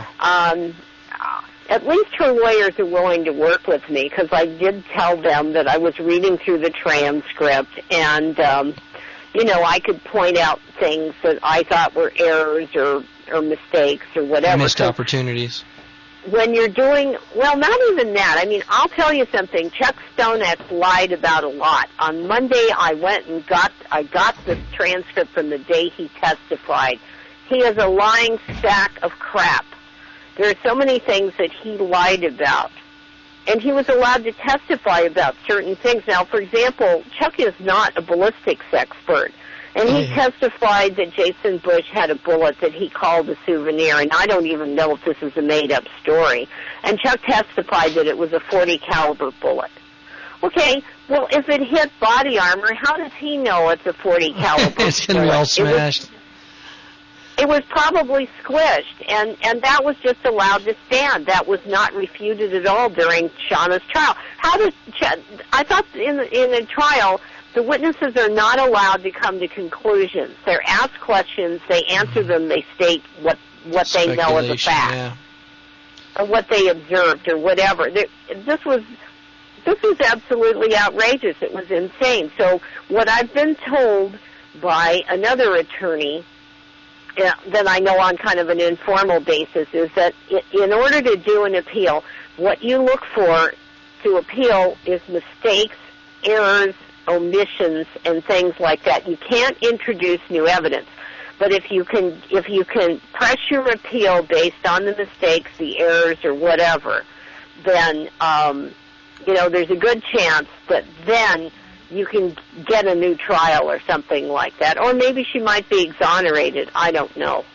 At least her lawyers are willing to work with me, because I did tell them that I was reading through the transcript, and, you know, I could point out things that I thought were errors or mistakes or whatever. Missed opportunities. When you're doing, well, not even that. I mean, I'll tell you something. Chuck Stonex lied about a lot. On Monday, I went and got the transcript from the day he testified. He is a lying sack of crap. There are so many things that he lied about. And he was allowed to testify about certain things. Now, for example, Chuck is not a ballistics expert. And he testified that Jason Bush had a bullet that he called a souvenir, and I don't even know if this is a made-up story. And Chuck testified that it was a .40 caliber bullet. Okay, well, if it hit body armor, how does he know it's a .40 caliber It's going to be all smashed. It it was probably squished, and that was just allowed to stand. That was not refuted at all during Shauna's trial. I thought in a trial, the witnesses are not allowed to come to conclusions. They're asked questions, they answer them, they state what they know as a fact, or what they observed, or whatever. This was absolutely outrageous. It was insane. So what I've been told by another attorney that I know on kind of an informal basis is that in order to do an appeal, what you look for to appeal is mistakes, errors, omissions, and things like that. You can't introduce new evidence. But if you can press your appeal based on the mistakes, the errors, or whatever, then there's a good chance that then you can get a new trial or something like that. Or maybe she might be exonerated. I don't know.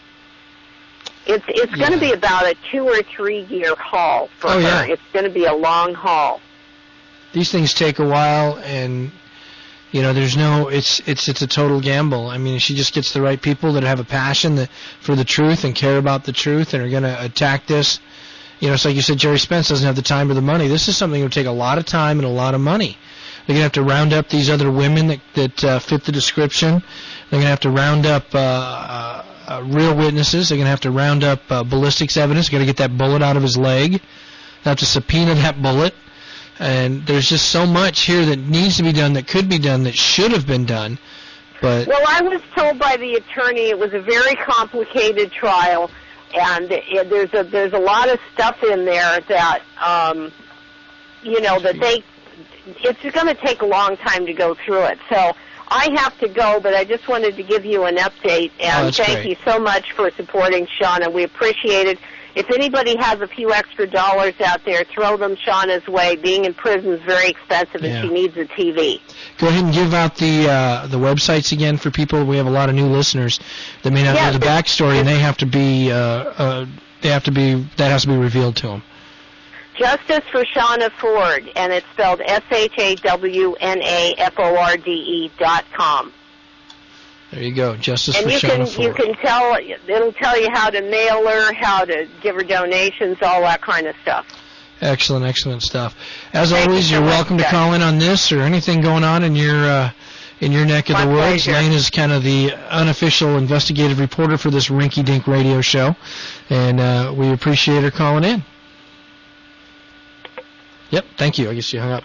It's going to be about a 2 or 3 year haul for her. Yeah. It's going to be a long haul. These things take a while, and there's no. It's a total gamble. I mean, she just gets the right people that have a passion for the truth and care about the truth and are going to attack this. It's like you said, Jerry Spence doesn't have the time or the money. This is something that would take a lot of time and a lot of money. They're going to have to round up these other women that fit the description. They're going to have to round up real witnesses. They're going to have to round up ballistics evidence. They're going to get that bullet out of his leg. They have to subpoena that bullet. And there's just so much here that needs to be done, that could be done, that should have been done. But I was told by the attorney it was a very complicated trial, and there's a lot of stuff in there that it's going to take a long time to go through it. So I have to go, but I just wanted to give you an update, and thank you so much for supporting Shauna. We appreciate it. If anybody has a few extra dollars out there, throw them Shauna's way. Being in prison is very expensive, and she needs a TV. Go ahead and give out the websites again for people. We have a lot of new listeners that may not know the backstory, and that has to be revealed to them. Justice for Shauna Ford, and it's spelled SHAWNAFORDE.com. There you go, Justice for Shauna Ford. You can it'll tell you how to mail her, how to give her donations, all that kind of stuff. Excellent stuff. As always, you're welcome to call in on this or anything going on in your neck of the woods. Lane is kind of the unofficial investigative reporter for this rinky-dink radio show, and we appreciate her calling in. Yep, thank you. I guess you hung up.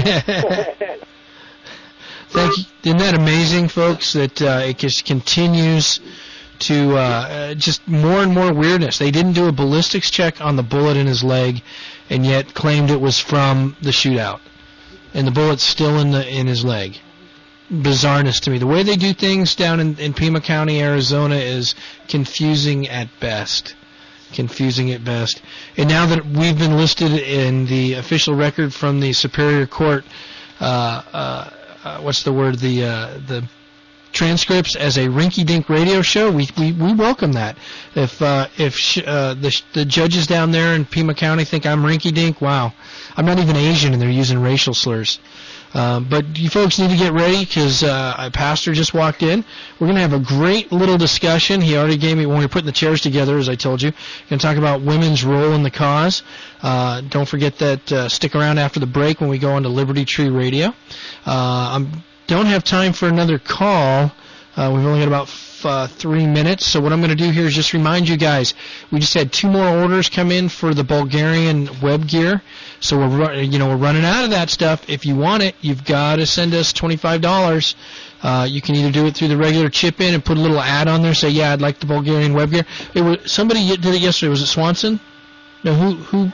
Thank you. Isn't that amazing, folks, that it just continues to just more and more weirdness. They didn't do a ballistics check on the bullet in his leg and yet claimed it was from the shootout. And the bullet's still in his leg. Bizarreness to me. The way they do things down in Pima County, Arizona is confusing at best. Confusing at best. And now that we've been listed in the official record from the Superior Court, what's the word? The transcripts as a rinky-dink radio show, we welcome that. If the judges down there in Pima County think I'm rinky-dink, wow. I'm not even Asian and they're using racial slurs. But you folks need to get ready because a pastor just walked in. We're going to have a great little discussion. He already gave me, when we were putting the chairs together, as I told you, going to talk about women's role in the cause. Don't forget that stick around after the break when we go on to Liberty Tree Radio. Don't have time for another call. We've only got about 3 minutes. So what I'm going to do here is just remind you guys, we just had 2 more orders come in for the Bulgarian web gear. So we're running out of that stuff. If you want it, you've got to send us $25. You can either do it through the regular chip in and put a little ad on there, say, yeah, I'd like the Bulgarian web gear. Somebody did it yesterday. Was it Swanson? No, who?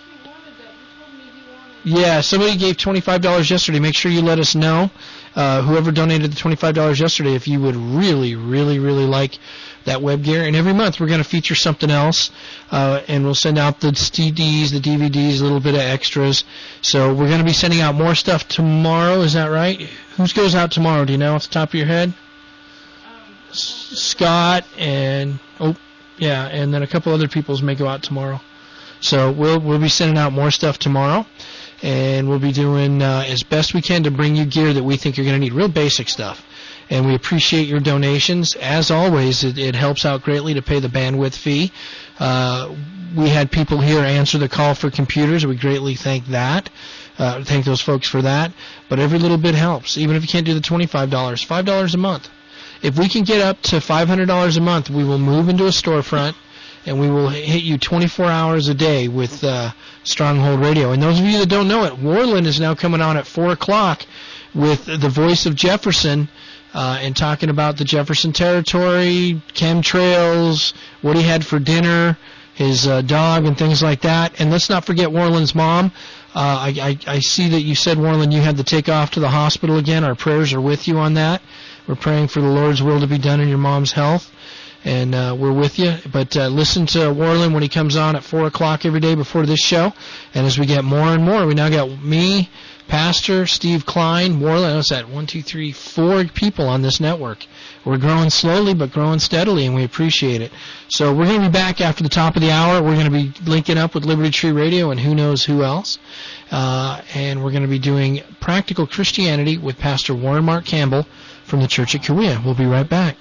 Yeah, somebody gave $25 yesterday. Make sure you let us know, whoever donated the $25 yesterday, if you would really, really, really like that web gear. And every month we're going to feature something else, and we'll send out the CDs, the DVDs, a little bit of extras. So we're going to be sending out more stuff tomorrow. Is that right? Whose goes out tomorrow? Do you know off the top of your head? Scott and and then a couple other people's may go out tomorrow. So we'll be sending out more stuff tomorrow. And we'll be doing as best we can to bring you gear that we think you're going to need, real basic stuff. and we appreciate your donations. As always, it helps out greatly to pay the bandwidth fee. We had people here answer the call for computers. We greatly thank that. Thank those folks for that. But every little bit helps, even if you can't do the $25, $5 a month. If we can get up to $500 a month, we will move into a storefront, and we will hit you 24 hours a day with Stronghold Radio. And those of you that don't know it, Warland is now coming on at 4 o'clock with the voice of Jefferson and talking about the Jefferson Territory, chemtrails, what he had for dinner, his dog, and things like that. And let's not forget Warland's mom. I see that you said, Warland, you had to take off to the hospital again. Our prayers are with you on that. We're praying for the Lord's will to be done in your mom's health, and we're with you. But listen to Warland when he comes on at 4 o'clock every day before this show. And as we get more and more, we now got me, Pastor Steve Klein, Warland. What's that? 1, 2, 3, 4 people on this network. We're growing slowly but growing steadily, and we appreciate it. So we're going to be back after the top of the hour. We're going to be linking up with Liberty Tree Radio and who knows who else. And we're going to be doing Practical Christianity with Pastor Warren Mark Campbell from the Church at Korea. We'll be right back.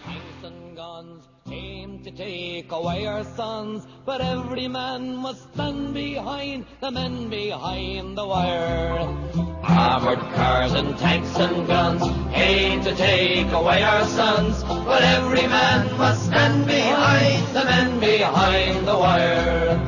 To take away our sons, but every man must stand behind the men behind the wire. Armored cars and tanks and guns came to take away our sons, but every man must stand behind the men behind the wire.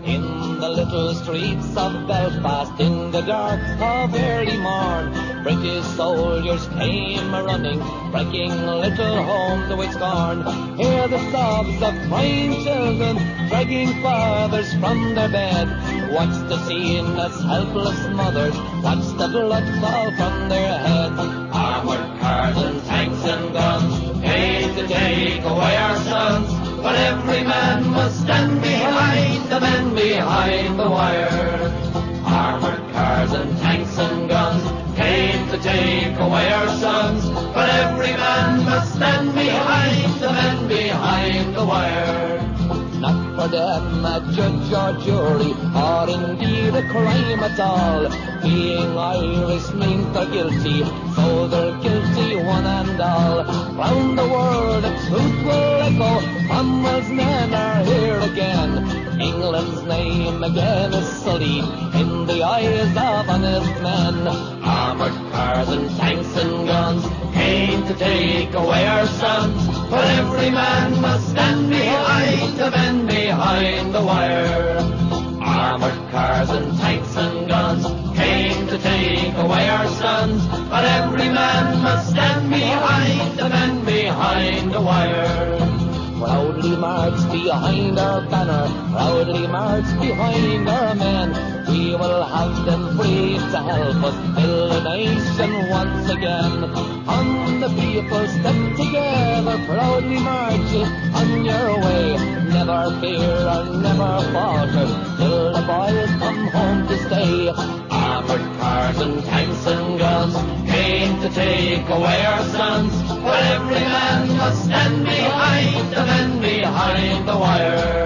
In the little streets of Belfast, in the dark of early morn, British soldiers came a-running, breaking little homes with scorn. Hear the sobs of crying children, dragging fathers from their bed. Watch the scene as helpless mothers watch the blood fall from their head. Armored cars and tanks and guns came to take away our sons, but every man must stand behind the men behind the wire. Armored cars and tanks and guns came to take away our sons, but every man must stand behind the men behind the wire. Not for them a judge or jury, or indeed a crime at all. Being Irish means they're guilty, so they're guilty one and all. Round the world the truth will echo, Cromwell's men are here again. England's name again is sullied in the eyes of honest men. Armored cars and tanks and guns came to take away our sons, but every man must stand behind the men behind the wire. Armored cars and tanks and guns came to take away our sons, but every man must stand behind the men behind the wire. Proudly march behind our banner, proudly march behind our men. We will have them free to help us build a nation once again. On the people step together, proudly march on your way. Never fear or never falter, till the boys come home to stay. Armored cars and tanks and guns came to take away our sons, but every man must stand behind the men behind the wire.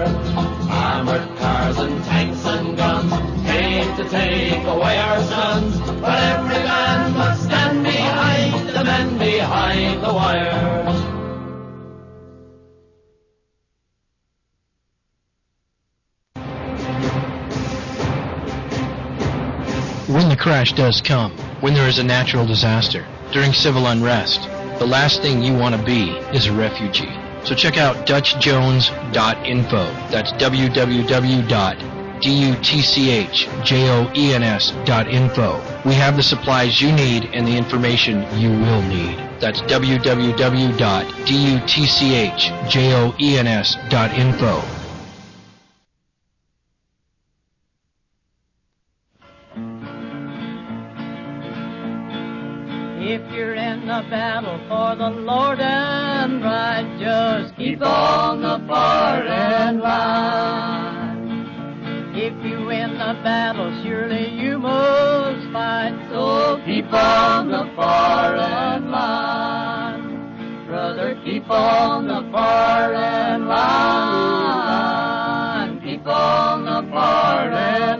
Armored cars and tanks and guns came to take away our sons, but every man must stand behind the men behind the wire. When the crash does come, when there is a natural disaster, during civil unrest, the last thing you want to be is a refugee. So check out DutchJones.info. That's www.DutchJoens.info. We have the supplies you need and the information you will need. That's www.DutchJoens.info. If you're in the battle for the Lord and right, just keep on the foreign line. If you win the battle, surely you must fight, so keep on the foreign line. Brother, keep on the foreign line. Keep on the foreign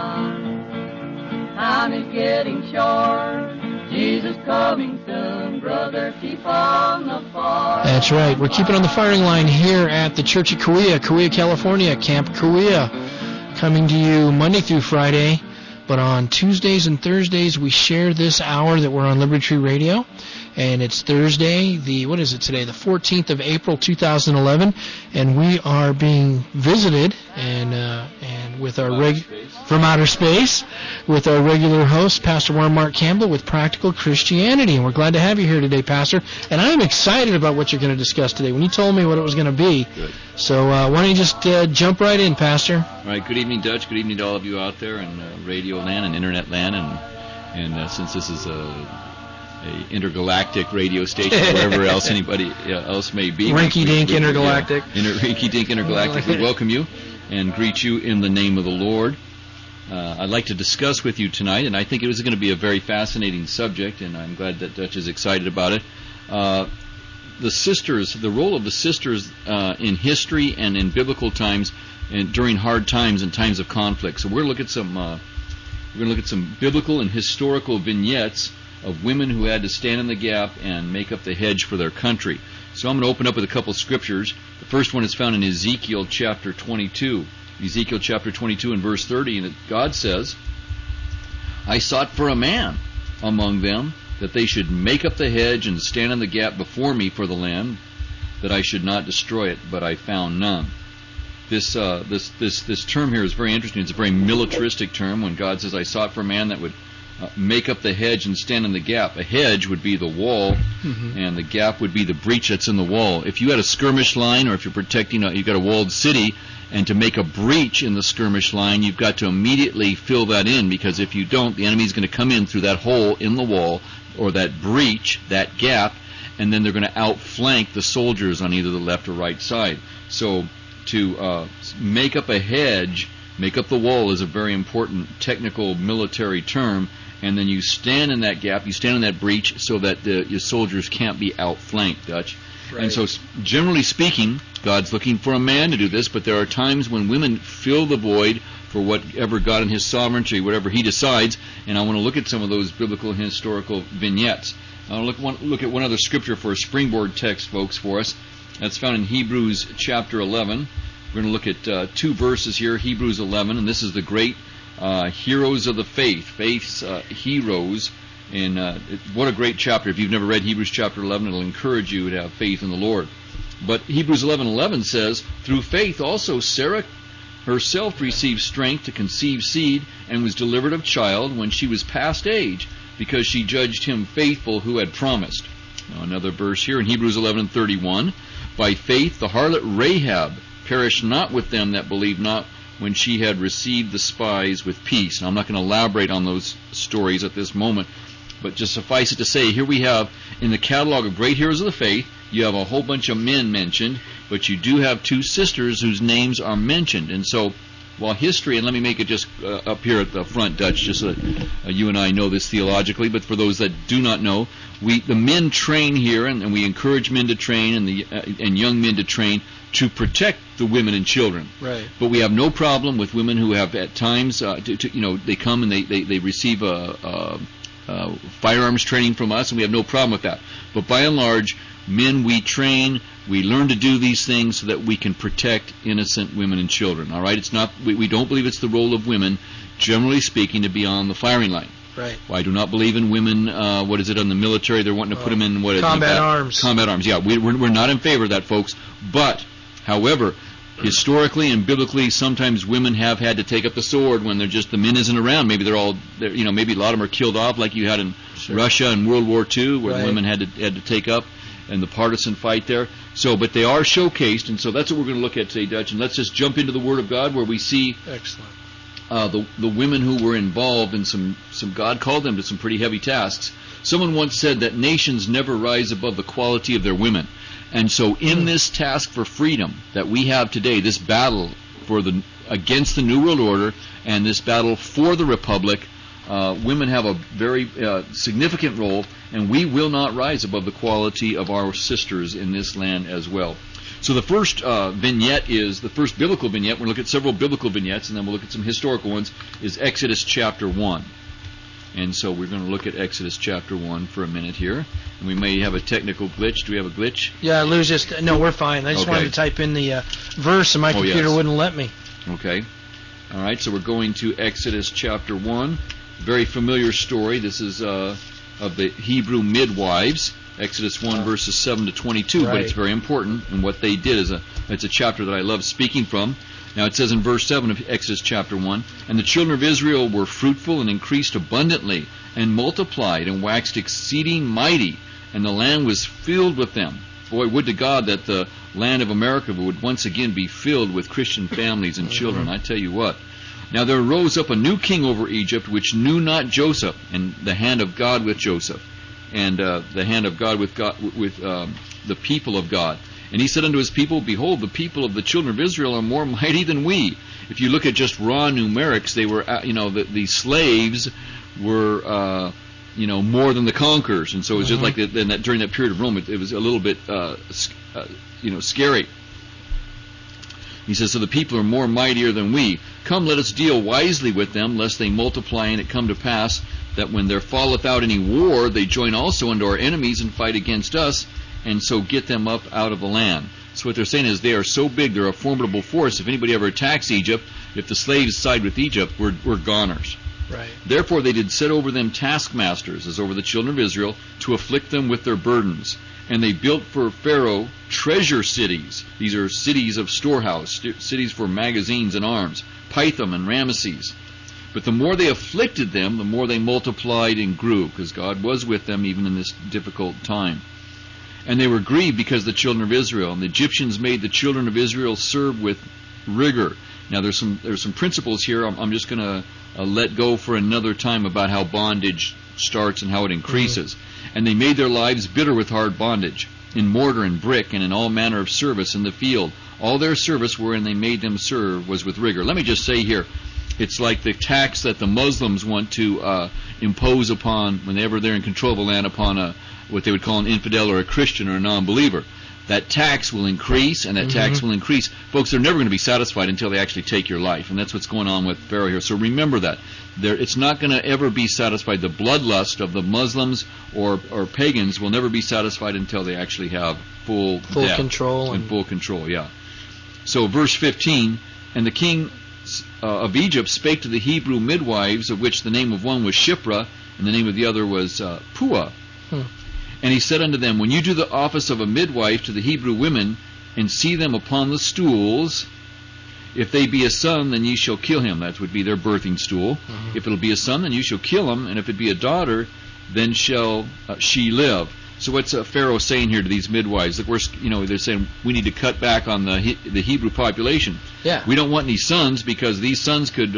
line. Time is getting short. Jesus coming soon, brother. Brother, keep on the fire. That's right. We're keeping on the firing line here at the Church of Kauai, California, Camp Kauai, coming to you Monday through Friday. But on Tuesdays and Thursdays, we share this hour that we're on Liberty Tree Radio. And it's Thursday, the 14th of April, 2011. And we are being visited and with our from outer space with our regular host, Pastor Warren Mark Campbell with Practical Christianity. And we're glad to have you here today, Pastor. And I'm excited about what you're going to discuss today. When you told me what it was going to be. Good. So why don't you just jump right in, Pastor? All right. Good evening, Dutch. Good evening to all of you out there in radio land and internet land. And since this is a intergalactic radio station, wherever else anybody else may be. Rinky-dink intergalactic. Rinky-dink intergalactic. We welcome you and greet you in the name of the Lord. I'd like to discuss with you tonight, and I think it was going to be a very fascinating subject, and I'm glad that Dutch is excited about it. The sisters, the role of the sisters in history and in biblical times, and during hard times and times of conflict. So we're going to look at some biblical and historical vignettes of women who had to stand in the gap and make up the hedge for their country. So I'm going to open up with a couple scriptures. The first one is found in Ezekiel chapter 22. Ezekiel chapter 22 and verse 30, and God says, I sought for a man among them, that they should make up the hedge and stand in the gap before me for the land, that I should not destroy it, but I found none. This term here is very interesting. It's a very militaristic term when God says, I sought for a man that would make up the hedge and stand in the gap. A hedge would be the wall, and the gap would be the breach that's in the wall. If you had a skirmish line, or if you're protecting, you've got a walled city, and to make a breach in the skirmish line, you've got to immediately fill that in, because if you don't, the enemy's going to come in through that hole in the wall, or that breach, that gap, and then they're going to outflank the soldiers on either the left or right side. So to make up a hedge, make up the wall is a very important technical military term, and then you stand in that gap, you stand in that breach so that your soldiers can't be outflanked, Dutch. Right. And so generally speaking, God's looking for a man to do this, but there are times when women fill the void for whatever God in His sovereignty, whatever He decides, and I want to look at some of those biblical and historical vignettes. I want to look at one other scripture for a springboard text, folks, for us. That's found in Hebrews chapter 11. We're going to look at two verses here, Hebrews 11, and this is the great heroes of the faith's heroes. And what a great chapter. If you've never read Hebrews chapter 11, it'll encourage you to have faith in the Lord. But Hebrews 11:11 says, through faith also Sarah herself received strength to conceive seed and was delivered of child when she was past age, because she judged him faithful who had promised. Now another verse here in Hebrews 11:31, by faith the harlot Rahab perished not with them that believed not, when she had received the spies with peace. Now I'm not going to elaborate on those stories at this moment, but just suffice it to say, here we have in the catalog of great heroes of the faith, you have a whole bunch of men mentioned, but you do have two sisters whose names are mentioned. And so while history, and let me make it just up here at the front, Dutch, just so that you and I know this theologically, but for those that do not know, the men train here, and we encourage men to train and young men to train to protect the women and children. Right. But we have no problem with women who have at times, they come and they receive firearms training from us, and we have no problem with that. But by and large, men we train, we learn to do these things so that we can protect innocent women and children. All right, it's not. We don't believe it's the role of women, generally speaking, to be on the firing line. Right. Well, I do not believe in women. On the military? They're wanting to put them in combat arms. Combat arms. Yeah, we're not in favor of that, folks. But, however, historically and biblically, sometimes women have had to take up the sword when the men isn't around. Maybe maybe a lot of them are killed off, like you had in Russia in World War II, where the women had to take up and the partisan fight there. So, but they are showcased, and so that's what we're going to look at today, Dutch. And let's just jump into the Word of God, where we see excellent the women who were involved in some God called them to some pretty heavy tasks. Someone once said that nations never rise above the quality of their women. And so in this task for freedom that we have today, this battle against the New World Order and this battle for the Republic, women have a very significant role, and we will not rise above the quality of our sisters in this land as well. So the first vignette is the first biblical vignette. We're going to look at several biblical vignettes, and then we'll look at some historical ones, is Exodus chapter 1. And so we're going to look at Exodus chapter 1 for a minute here. And we may have a technical glitch. Do we have a glitch? Yeah, Lou's just... No, we're fine. I just wanted to type in the verse, and my computer wouldn't let me. Okay. All right, so we're going to Exodus chapter 1. Very familiar story. This is of the Hebrew midwives. Exodus 1, verses 7 to 22. Right. But it's very important. And what they did it's a chapter that I love speaking from. Now it says in verse 7 of Exodus chapter 1, "And the children of Israel were fruitful and increased abundantly, and multiplied and waxed exceeding mighty, and the land was filled with them." Boy, would to God that the land of America would once again be filled with Christian families and children. I tell you what. "Now there arose up a new king over Egypt, which knew not Joseph, and the hand of God with Joseph, and the hand of God with the people of God. And he said unto his people, Behold, the people of the children of Israel are more mighty than we." If you look at just raw numerics, they were, the slaves were, more than the conquerors. And so it was just like during that period of Rome, it was a little bit, scary. He says, "So the people are more mightier than we. Come, let us deal wisely with them, lest they multiply, and it come to pass that when there falleth out any war, they join also unto our enemies and fight against us, and so get them up out of the land." So what they're saying is they are so big, they're a formidable force. If anybody ever attacks Egypt, if the slaves side with Egypt, we're goners. Right. "Therefore they did set over them taskmasters, as over the children of Israel, to afflict them with their burdens. And they built for Pharaoh treasure cities." These are cities of storehouse, cities for magazines and arms, Pithom and Ramesses. "But the more they afflicted them, the more they multiplied and grew," because God was with them even in this difficult time. "And they were grieved because of the children of Israel. And the Egyptians made the children of Israel serve with rigor." Now there's some principles here I'm just going to let go for another time about how bondage starts and how it increases. "And they made their lives bitter with hard bondage, in mortar and brick, and in all manner of service in the field. All their service wherein they made them serve was with rigor." Let me just say here, it's like the tax that the Muslims want to impose upon, whenever they're in control of a land, upon what they would call an infidel or a Christian or a non-believer. That tax will increase, and that tax will increase. Folks, they're never going to be satisfied until they actually take your life, and that's what's going on with Pharaoh here. So remember that. It's not going to ever be satisfied. The bloodlust of the Muslims or pagans will never be satisfied until they actually have full control. And full control, yeah. So verse 15, "And the king of Egypt spake to the Hebrew midwives, of which the name of one was Shiphrah, and the name of the other was Puah. And he said unto them, When you do the office of a midwife to the Hebrew women, and see them upon the stools, if they be a son, then ye shall kill him." That would be their birthing stool. "If it'll be a son, then you shall kill him, and if it be a daughter, then shall she live." So what's Pharaoh saying here to these midwives? Look, they're saying we need to cut back on the Hebrew population. Yeah. We don't want any sons, because these sons could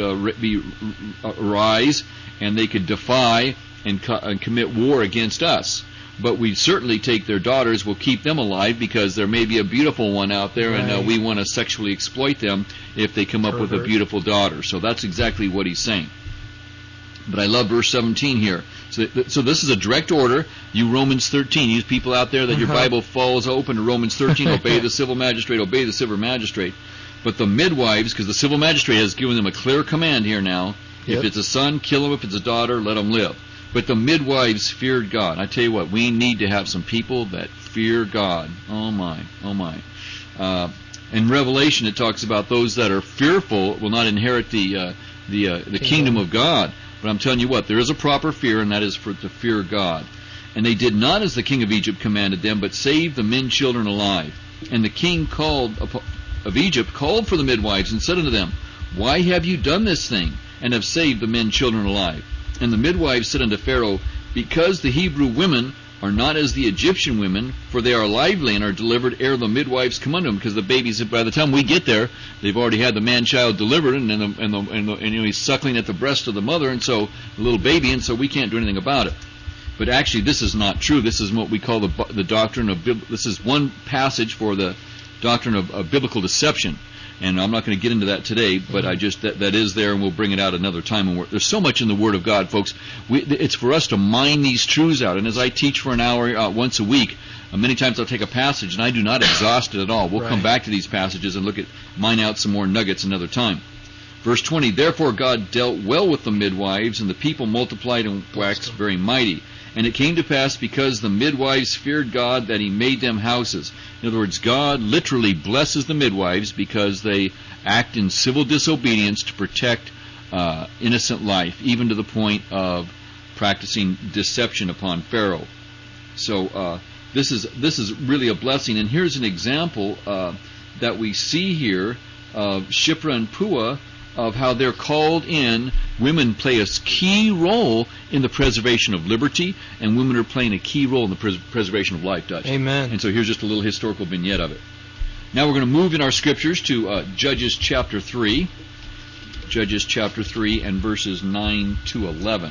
rise, and they could defy and commit war against us. But we certainly take their daughters, we'll keep them alive, because there may be a beautiful one out there, and we want to sexually exploit them if they come up with a beautiful daughter. So that's exactly what he's saying. But I love verse 17 here. So this is a direct order. You Romans 13, you people out there that your Bible falls open to Romans 13, obey the civil magistrate, obey the civil magistrate. But the midwives, because the civil magistrate has given them a clear command here now, if it's a son, kill him. If it's a daughter, let him live. But the midwives feared God. I tell you what, we need to have some people that fear God. Oh my, oh my. In Revelation, it talks about those that are fearful will not inherit the kingdom of God. But I'm telling you what, there is a proper fear, and that is to fear God. "And they did not as the king of Egypt commanded them, but saved the men children alive. And the king of Egypt called for the midwives, and said unto them, Why have you done this thing, and have saved the men children alive? And the midwives said unto Pharaoh, Because the Hebrew women are not as the Egyptian women, for they are lively and are delivered ere the midwives come unto them." Because the babies, by the time we get there, they've already had the man-child delivered, and he's suckling at the breast of the mother, and so the little baby, and so we can't do anything about it. But actually, this is not true. This is what we call the doctrine of. This is one passage for the doctrine of biblical deception. And I'm not going to get into that today, but I just that is there, and we'll bring it out another time. And there's so much in the Word of God, folks. It's for us to mine these truths out. And as I teach for an hour once a week, many times I'll take a passage, and I do not exhaust it at all. We'll come back to these passages and mine out some more nuggets another time. Verse 20, therefore God dealt well with the midwives, and the people multiplied and waxed very mighty. And it came to pass, because the midwives feared God, that he made them houses. In other words, God literally blesses the midwives because they act in civil disobedience to protect innocent life, even to the point of practicing deception upon Pharaoh. So this is really a blessing. And here's an example that we see here of Shiphrah and Puah, of how they're called in. Women play a key role in the preservation of liberty, and women are playing a key role in the preservation of life, Dutch. Amen. And so here's just a little historical vignette of it. Now we're going to move in our scriptures to Judges chapter 3. Judges chapter 3 and verses 9 to 11.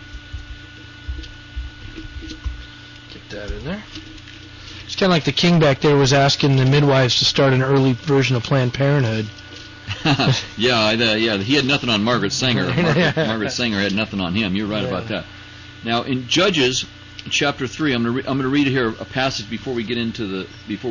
Get that in there. It's kind of like the king back there was asking the midwives to start an early version of Planned Parenthood. Yeah, he had nothing on Margaret Sanger. Margaret Sanger had nothing on him. You're right about that. Now in Judges chapter 3, I'm going to read here a passage before we get into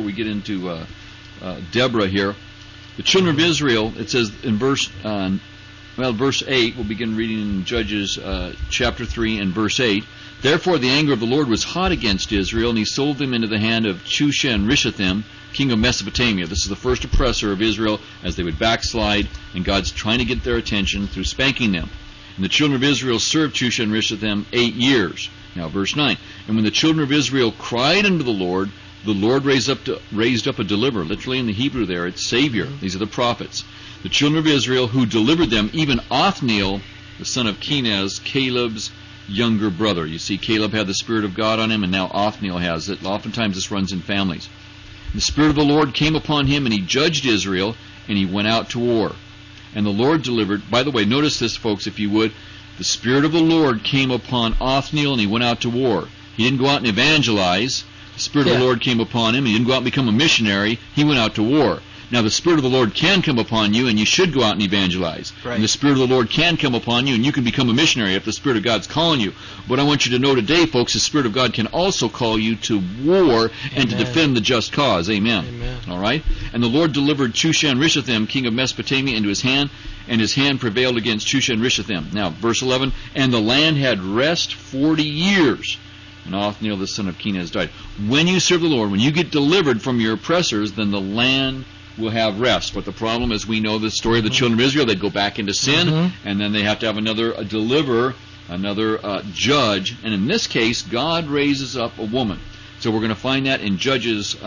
Deborah here. The children of Israel, it says in verse 8. We'll begin reading in Judges chapter 3 and verse 8. Therefore the anger of the Lord was hot against Israel, and he sold them into the hand of Chushan-Rishathaim, king of Mesopotamia. This is the first oppressor of Israel as they would backslide, and God's trying to get their attention through spanking them. And the children of Israel served Chushan-Rishathaim 8 years. Now verse 9. And when the children of Israel cried unto the Lord raised up a deliverer. Literally in the Hebrew there, it's Savior. These are the prophets. The children of Israel who delivered them, even Othniel, the son of Kenaz, Caleb's younger brother. You see, Caleb had the Spirit of God on him, and now Othniel has it. Oftentimes this runs in families. The Spirit of the Lord came upon him, and he judged Israel, and he went out to war. And the Lord delivered. By the way, notice this, folks, if you would. The Spirit of the Lord came upon Othniel, and he went out to war. He didn't go out and evangelize. The Spirit of the Lord came upon him. He didn't go out and become a missionary. He went out to war. Now, the Spirit of the Lord can come upon you, and you should go out and evangelize. Right. And the Spirit of the Lord can come upon you, and you can become a missionary if the Spirit of God's calling you. But I want you to know today, folks, the Spirit of God can also call you to war and to defend the just cause. Amen. All right? And the Lord delivered Chushan-Rishathaim, king of Mesopotamia, into his hand, and his hand prevailed against Chushan-Rishathaim. Now, verse 11, and the land had rest 40 years. And Othniel, the son of Kenaz, died. When you serve the Lord, when you get delivered from your oppressors, then the land will have rest. But the problem is, we know the story of the children of Israel. They'd go back into sin, and then they have to have another deliverer, another judge. And in this case, God raises up a woman. So we're going to find that in Judges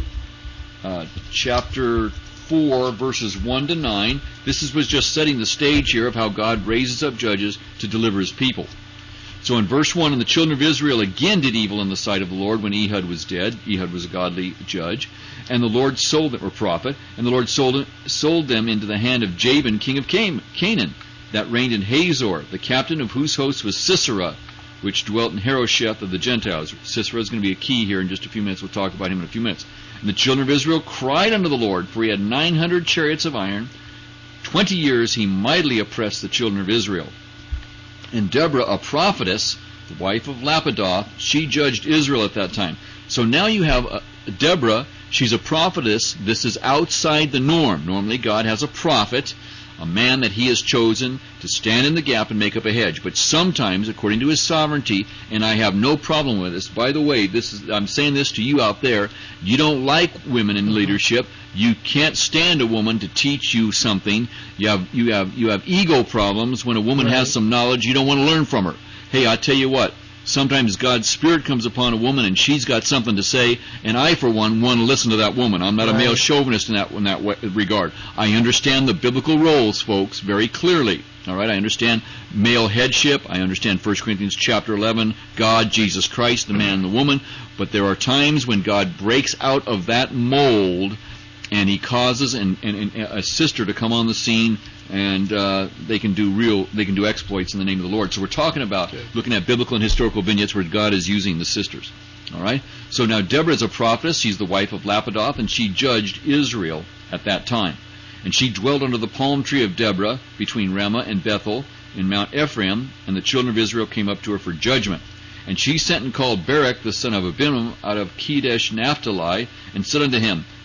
chapter 4, verses 1 to 9. This was just setting the stage here of how God raises up judges to deliver his people. So in verse 1, and the children of Israel again did evil in the sight of the Lord when Ehud was dead. Ehud was a godly judge. And the Lord sold them, or prophet, and the Lord sold them into the hand of Jabin, king of Canaan, that reigned in Hazor, the captain of whose host was Sisera, which dwelt in Harosheth of the Gentiles. Sisera is going to be a key here in just a few minutes. We'll talk about him in a few minutes. And the children of Israel cried unto the Lord, for he had 900 chariots of iron. 20 years he mightily oppressed the children of Israel. And Deborah, a prophetess, the wife of Lapidoth, she judged Israel at that time. So now you have Deborah. She's a prophetess. This is outside the norm. Normally God has a prophet, a man that he has chosen to stand in the gap and make up a hedge. But sometimes, according to his sovereignty, and I have no problem with this. By the way, I'm saying this to you out there. You don't like women in leadership. You can't stand a woman to teach you something. You have ego problems. When a woman has some knowledge, you don't want to learn from her. Hey, I tell you what. Sometimes God's Spirit comes upon a woman and she's got something to say, and I, for one, want to listen to that woman. I'm not a male chauvinist in that regard. I understand the biblical roles, folks, very clearly. All right, I understand male headship. I understand 1 Corinthians chapter 11, God, Jesus Christ, the man and the woman. But there are times when God breaks out of that mold and he causes a sister to come on the scene, and they can do exploits in the name of the Lord. So we're talking about looking at biblical and historical vignettes where God is using the sisters. All right. So now Deborah is a prophetess. She's the wife of Lapidoth, and she judged Israel at that time. And she dwelt under the palm tree of Deborah between Ramah and Bethel in Mount Ephraim, and the children of Israel came up to her for judgment. And she sent and called Barak the son of Abinum out of Kedesh Naphtali, and said unto him,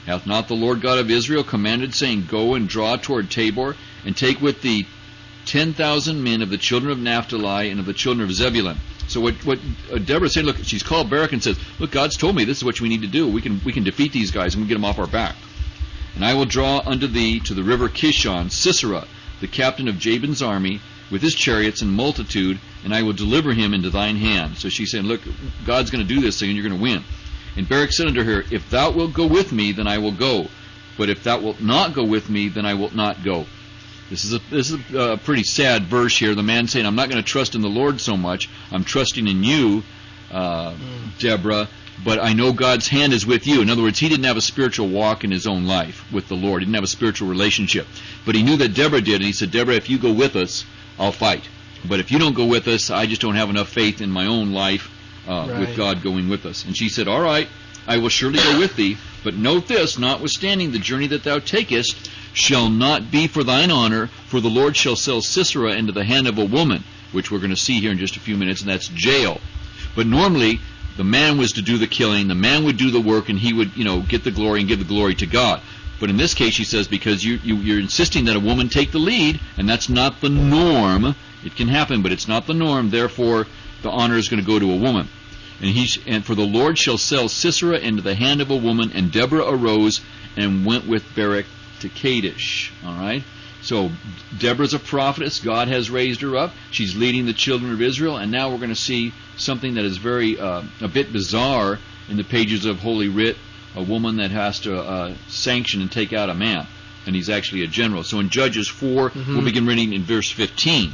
Hath not the Lord God of Israel commanded, saying, Go and draw toward Tabor, and take with thee 10,000 men of the children of Naphtali and of the children of Zebulun. So what Deborah said, look, she's called Barak and says, look, God's told me this is what we need to do. We can defeat these guys and we can get them off our back. And I will draw unto thee to the river Kishon Sisera, the captain of Jabin's army, with his chariots and multitude, and I will deliver him into thine hand. So she's saying, look, God's going to do this thing and you're going to win. And Barak said unto her, If thou wilt go with me, then I will go. But if thou wilt not go with me, then I will not go. This is a pretty sad verse here. The man saying, I'm not going to trust in the Lord so much. I'm trusting in you, Deborah, but I know God's hand is with you. In other words, he didn't have a spiritual walk in his own life with the Lord. He didn't have a spiritual relationship. But he knew that Deborah did, and he said, Deborah, if you go with us, I'll fight. But if you don't go with us, I just don't have enough faith in my own life with God going with us. And she said, all right, I will surely go with thee. But note this, notwithstanding the journey that thou takest shall not be for thine honor, for the Lord shall sell Sisera into the hand of a woman, which we're going to see here in just a few minutes, and that's Jael. But normally, the man was to do the killing, the man would do the work, and he would, get the glory and give the glory to God. But in this case, she says, because you're insisting that a woman take the lead, and that's not the norm. It can happen, but it's not the norm. Therefore, the honor is going to go to a woman. And for the Lord shall sell Sisera into the hand of a woman. And Deborah arose and went with Barak to Kadesh. All right. So Deborah's a prophetess. God has raised her up. She's leading the children of Israel. And now we're going to see something that is very a bit bizarre in the pages of Holy Writ. A woman that has to sanction and take out a man, and he's actually a general. So in Judges 4, we'll begin reading in verse 15.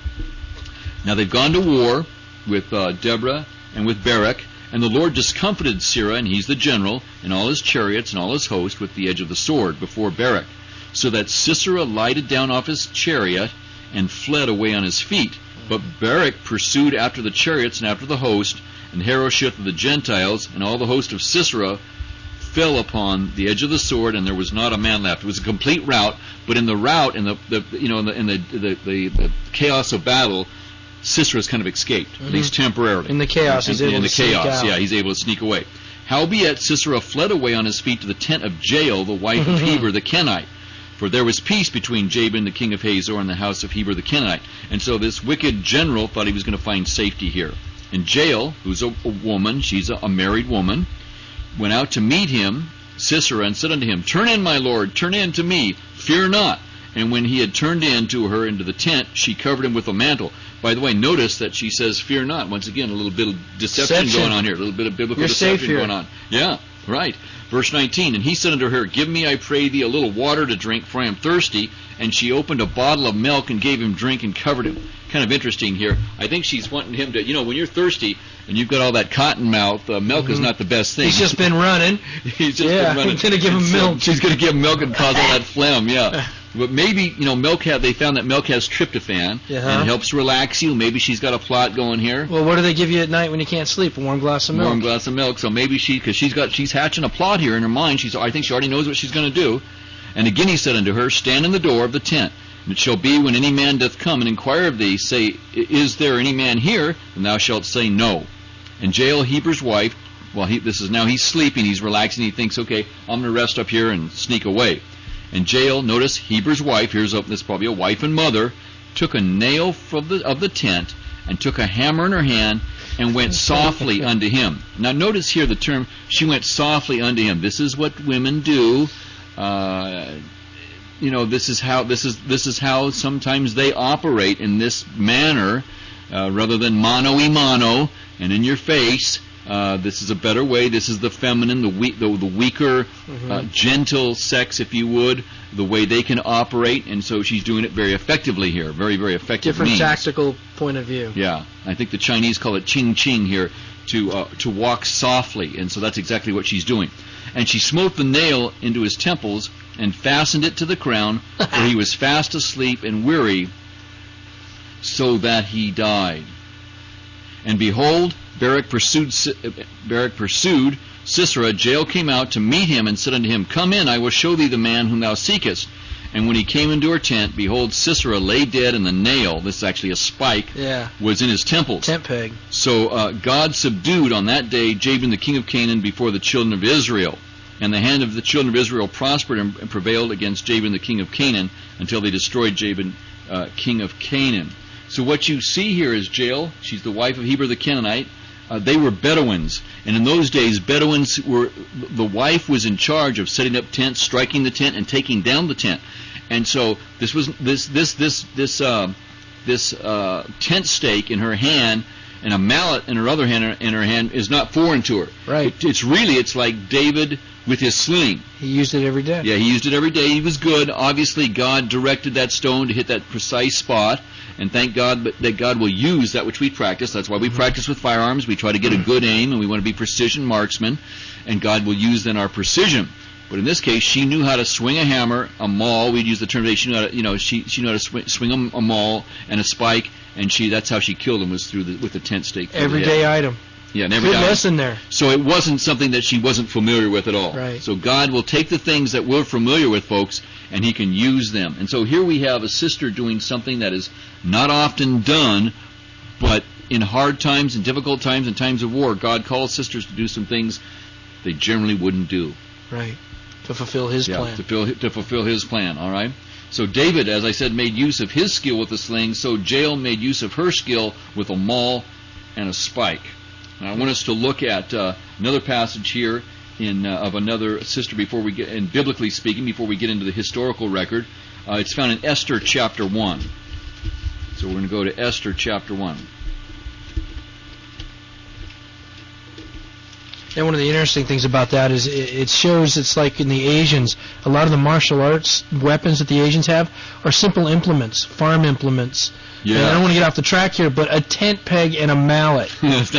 Now they've gone to war with Deborah and with Barak, and the Lord discomfited Sisera, and he's the general, and all his chariots and all his host with the edge of the sword before Barak, so that Sisera lighted down off his chariot and fled away on his feet. But Barak pursued after the chariots and after the host, and Harosheth of the Gentiles, and all the host of Sisera fell upon the edge of the sword, and there was not a man left. It was a complete rout, but in the rout, in the chaos of battle, Sisera's kind of escaped, at least temporarily. In the chaos, he's able to sneak out. Yeah, he's able to sneak away. Howbeit Sisera fled away on his feet to the tent of Jael, the wife of Heber the Kenite. For there was peace between Jabin the king of Hazor and the house of Heber the Kenite. And so this wicked general thought he was going to find safety here. And Jael, who's a woman, she's a married woman, went out to meet him, Sisera, and said unto him, Turn in, my lord, turn in to me, fear not. And when he had turned in to her into the tent, she covered him with a mantle. By the way, notice that she says, fear not. Once again, a little bit of deception going on here, a little bit of biblical deception going on. Yeah, right. Verse 19, And he said unto her, Give me, I pray thee, a little water to drink, for I am thirsty. And she opened a bottle of milk and gave him drink and covered him. Kind of interesting here. I think she's wanting him to, when you're thirsty and you've got all that cotton mouth, milk is not the best thing. He's just been running. He's just been running. He's going to give him milk. She's going to give him milk and cause all that phlegm, yeah. But maybe, they found that milk has tryptophan and helps relax you. Maybe she's got a plot going here. Well, what do they give you at night when you can't sleep? A warm glass of milk. Warm glass of milk. So maybe because she's hatching a plot here in her mind. I think she already knows what she's going to do. And again he said unto her, Stand in the door of the tent. And it shall be when any man doth come and inquire of thee, say, Is there any man here? And thou shalt say, No. And Jael, Heber's wife, he's sleeping, he's relaxing, he thinks, okay, I'm going to rest up here and sneak away. And Jael, notice Heber's wife, this probably a wife and mother, took a nail of the tent and took a hammer in her hand and went softly unto him. Now notice here the term, she went softly unto him. This is what women do. This is how sometimes they operate in this manner, rather than mano y mano and in your face. This is a better way. This is the feminine, the weaker, gentle sex, if you would, the way they can operate. And so she's doing it very effectively here, very, very effective. Different tactical point of view. Yeah, I think the Chinese call it ching ching here, to walk softly, and so that's exactly what she's doing. And she smote the nail into his temples and fastened it to the crown, for he was fast asleep and weary, so that he died. And behold, Barak pursued Sisera. Jael came out to meet him and said unto him, Come in, I will show thee the man whom thou seekest. And when he came into her tent, behold, Sisera lay dead, and the nail, this is actually a spike, was in his temples. Tent peg. So God subdued on that day Jabin the king of Canaan before the children of Israel. And the hand of the children of Israel prospered and prevailed against Jabin, the king of Canaan, until they destroyed Jabin, king of Canaan. So what you see here is Jael. She's the wife of Heber the Canaanite. They were Bedouins, and in those days, Bedouins were, the wife was in charge of setting up tents, striking the tent, and taking down the tent. And so this was this tent stake in her hand and a mallet in her other hand, is not foreign to her. Right. It's like David with his sling. He used it every day. Yeah, he used it every day. He was good. Obviously, God directed that stone to hit that precise spot, and thank God that God will use that which we practice. That's why we practice with firearms. We try to get a good aim, and we want to be precision marksmen, and God will use then our precision. But in this case, she knew how to swing a hammer, a maul. We'd use the term today. She knew how to, she knew how to swing a maul and a spike, and that's how she killed him, was with the tent stake. Everyday item. Yeah, an everyday item. Good lesson there. So it wasn't something that she wasn't familiar with at all. Right. So God will take the things that we're familiar with, folks, and He can use them. And so here we have a sister doing something that is not often done, but in hard times and difficult times and times of war, God calls sisters to do some things they generally wouldn't do. Right. To fulfill His plan. To fulfill His plan, all right? So David, as I said, made use of his skill with the sling, so Jael made use of her skill with a maul and a spike. Now I want us to look at another passage here of another sister before we get, and biblically speaking, before we get into the historical record. It's found in Esther chapter 1. So we're going to go to Esther chapter 1. And one of the interesting things about that is it shows it's like in the Asians, a lot of the martial arts weapons that the Asians have are simple implements, farm implements. Yeah. And I don't want to get off the track here, but a tent peg and a mallet.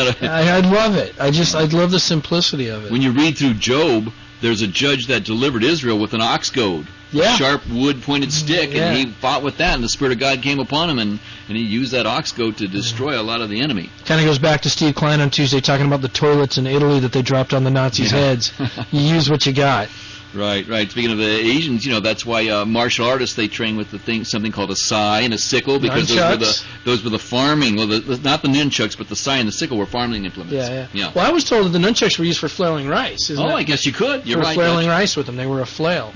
I love it. I love the simplicity of it. When you read through Job, there's a judge that delivered Israel with an ox goad. Yeah. Sharp wood pointed stick, and he fought with that, and the Spirit of God came upon him, and he used that ox goad to destroy a lot of the enemy. Kind of goes back to Steve Klein on Tuesday talking about the toilets in Italy that they dropped on the Nazis' heads. You use what you got. Right. Speaking of the Asians, that's why martial artists, they train with something called a sai and a sickle, because those were the farming. Well, not the nunchucks, but the sai and the sickle were farming implements. Yeah. Well, I was told that the nunchucks were used for flailing rice. Isn't I guess you could. You're right. For flailing rice with them, they were a flail.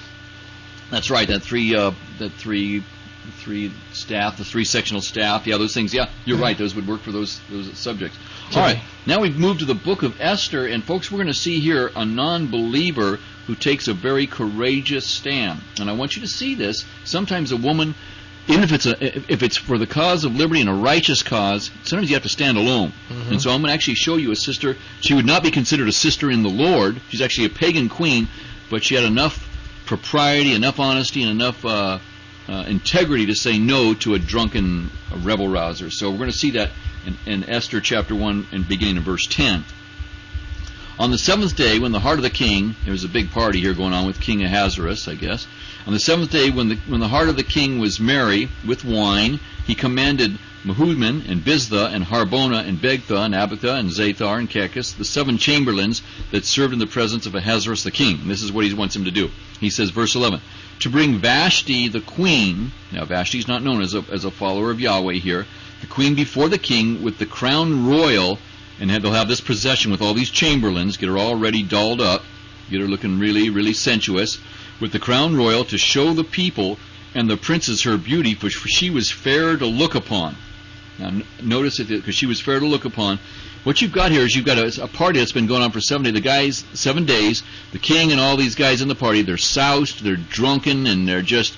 That's right. That three staff, the three sectional staff. Yeah, those things. Yeah, you're right. Those would work for those subjects. Okay. All right. Now we've moved to the book of Esther, and folks, we're going to see here a non-believer who takes a very courageous stand. And I want you to see this. Sometimes a woman, even if it's for the cause of liberty and a righteous cause, sometimes you have to stand alone. And so I'm going to actually show you a sister. She would not be considered a sister in the Lord. She's actually a pagan queen, but she had enough propriety, enough honesty, and enough integrity to say no to a drunken rebel rouser. So we're going to see that in Esther chapter 1 and beginning in verse 10. On the seventh day, when the heart of the king, there was a big party here going on with King Ahasuerus, I guess. On the seventh day, when the heart of the king was merry with wine, he commanded Mehudman and Biztha and Harbona and Begtha and Abitha and Zathar and Cachus, the 7 chamberlains that served in the presence of Ahasuerus the king. And this is what he wants him to do. He says, verse 11, to bring Vashti the queen. Now Vashti's not known as a follower of Yahweh here. The queen before the king with the crown royal, and they'll have this procession with all these chamberlains, get her all ready dolled up, get her looking really, really sensuous, with the crown royal to show the people and the princes her beauty, for she was fair to look upon. Now notice it, because she was fair to look upon. What you've got here is you've got a party that's been going on for 7 days. The guys, 7 days, the king and all these guys in the party, they're soused, they're drunken, and they're just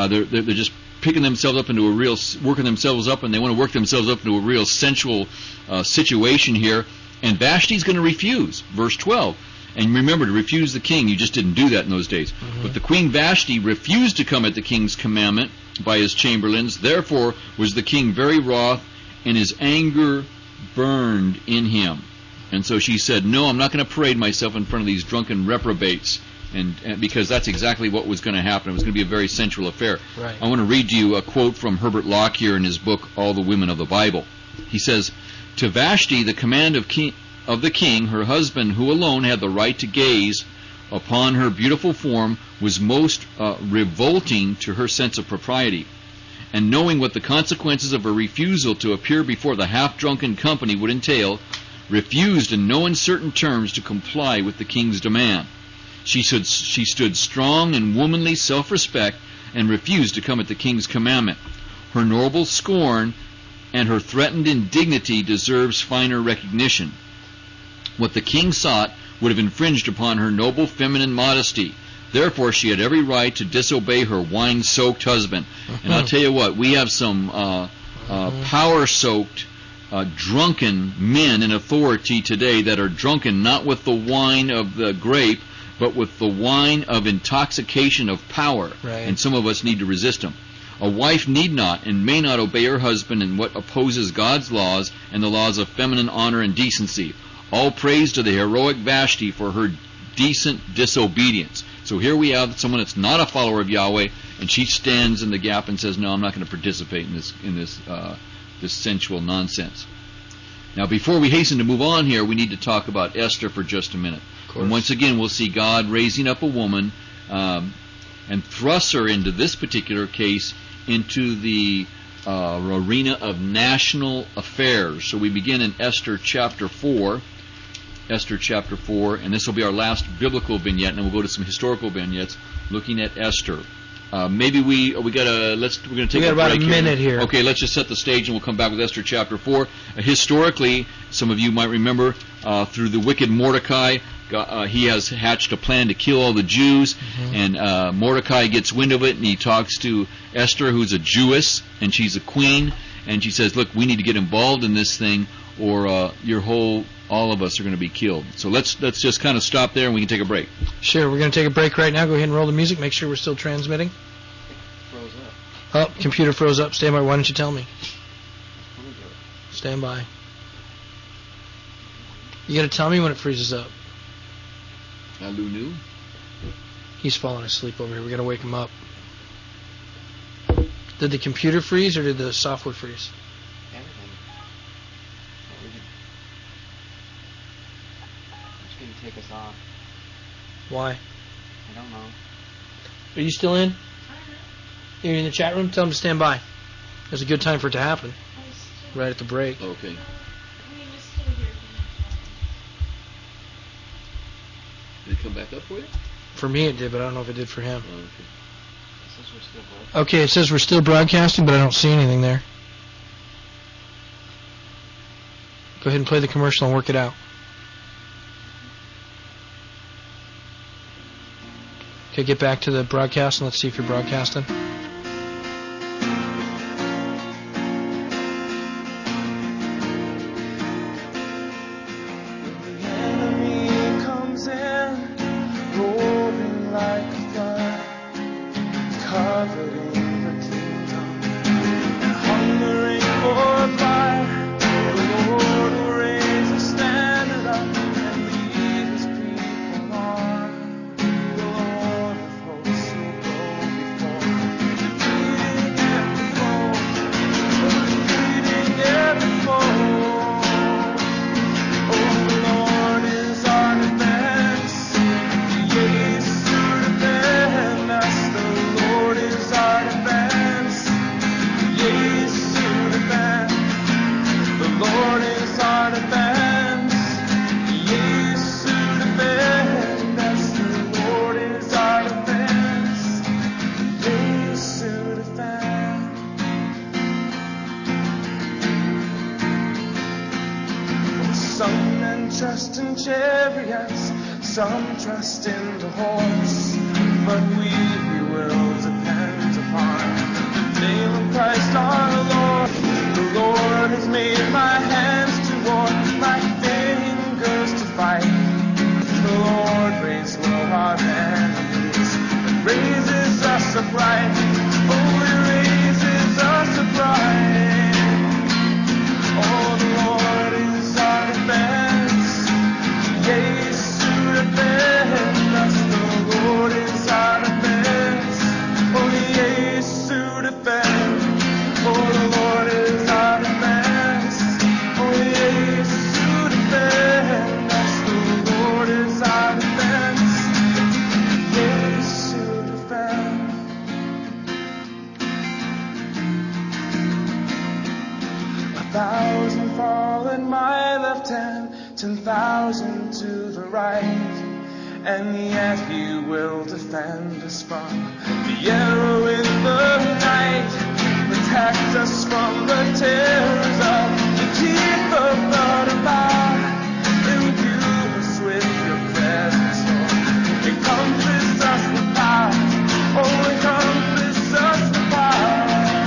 picking themselves up into working themselves up, and they want to work themselves up into a real sensual situation here. And Vashti's going to refuse. Verse 12. And remember, to refuse the king, you just didn't do that in those days. But the queen Vashti refused to come at the king's commandment by his chamberlains. Therefore was the king very wroth, and his anger burned in him. And so she said, no, I'm not going to parade myself in front of these drunken reprobates. And because that's exactly what was going to happen. It was going to be a very sensual affair. Right. I want to read to you a quote from Herbert Locke here in his book, All the Women of the Bible. He says, to Vashti, the command of the king, her husband, who alone had the right to gaze upon her beautiful form, was most revolting to her sense of propriety. And knowing what the consequences of her refusal to appear before the half-drunken company would entail, refused in no uncertain terms to comply with the king's demand. She stood strong in womanly self-respect and refused to come at the king's commandment. Her noble scorn and her threatened indignity deserves finer recognition. What the king sought would have infringed upon her noble feminine modesty. Therefore, she had every right to disobey her wine-soaked husband. And I'll tell you what, we have some power-soaked, drunken men in authority today that are drunken not with the wine of the grape, but with the wine of intoxication of power. Right. And some of us need to resist them. A wife need not and may not obey her husband in what opposes God's laws and the laws of feminine honor and decency. All praise to the heroic Vashti for her decent disobedience. So here we have someone that's not a follower of Yahweh, and she stands in the gap and says, "No, I'm not going to participate in this sensual nonsense." Now, before we hasten to move on here, we need to talk about Esther for just a minute. And once again, we'll see God raising up a woman and thrust her into this particular case into the arena of national affairs. So we begin in Esther chapter 4. Esther chapter 4, and this will be our last biblical vignette, and then we'll go to some historical vignettes looking at Esther. Maybe we're going to take a break. We got about a minute here. Okay, let's just set the stage, and we'll come back with Esther chapter 4. Historically, some of you might remember through the wicked Mordecai, he has hatched a plan to kill all the Jews, and Mordecai gets wind of it, and he talks to Esther, who's a Jewess, and she's a queen, and she says, "Look, we need to get involved in this thing, or all of us are going to be killed." So let's just kind of stop there, and we can take a break. Sure, we're going to take a break right now. Go ahead and roll the music. Make sure we're still transmitting. Froze up. Oh, computer froze up. Stand by. Why don't you tell me? Stand by. You got to tell me when it freezes up. Lou. He's falling asleep over here. We got to wake him up. Did the computer freeze or did the software freeze? Everything. It's going to take us off. Why? I don't know. Are you still in? You're in the chat room? Tell them to stand by. There's a good time for it to happen. Right at the break. Okay. Did it come back up for you? For me it did, but I don't know if it did for him. Oh, okay. It says we're still broadcasting. Okay, it says we're still broadcasting, but I don't see anything there. Go ahead and play the commercial and work it out. Okay, get back to the broadcast and let's see if you're broadcasting. and yet He will defend us from the arrow in the night, protect us from the terrors of the teeth of butterfly, imbue us with Your presence, Lord. Encompass us with power, oh, encompass us with power.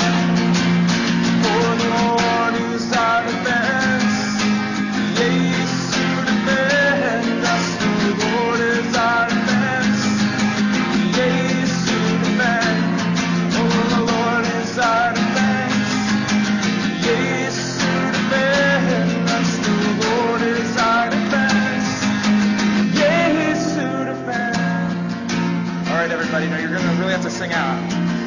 For the Lord is our defense, yes, to defend us. The Lord is our defense, yes, to defend. Oh, the Lord is our defense, yes, to defend us. The Lord is our defense, yes, to defend. All right, everybody, now you're going to really have to sing out.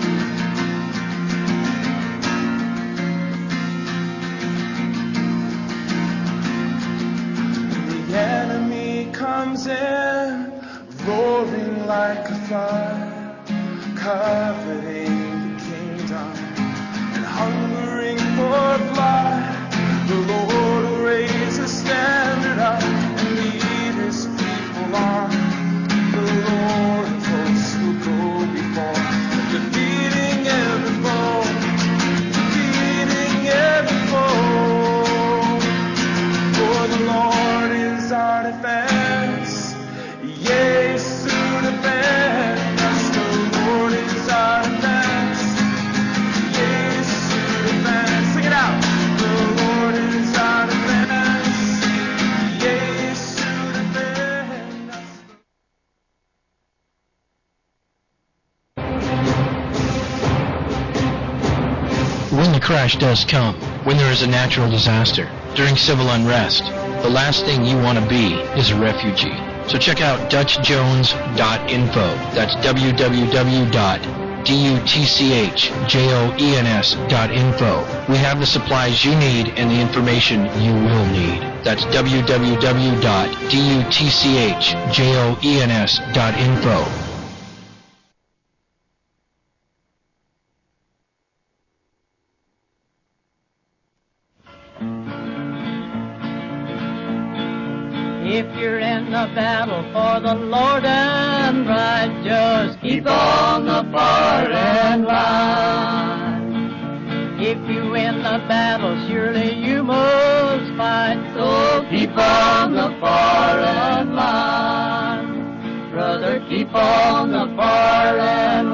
The enemy comes in, roaring like a flood, coveting the kingdom and hungering for blood. The Lord will raise a standard up and lead His people on. The Lord of hosts will go before, defeating every foe, defeating every foe. For the Lord is our defense, yes, to defend us. The Lord is our defense, yes, to defend. Sing it out. The Lord is our defense, yes, to defend us. When the crash does come, when there is a natural disaster, during civil unrest, the last thing you want to be is a refugee. So check out DutchJones.info. That's www.dutchjones.info. We have the supplies you need and the information you will need. That's www.dutchjones.info. If you're in the battle for the Lord and right, just keep on the firing line. If you win the battle, surely you must fight, so keep on the firing line. Brother, keep on the firing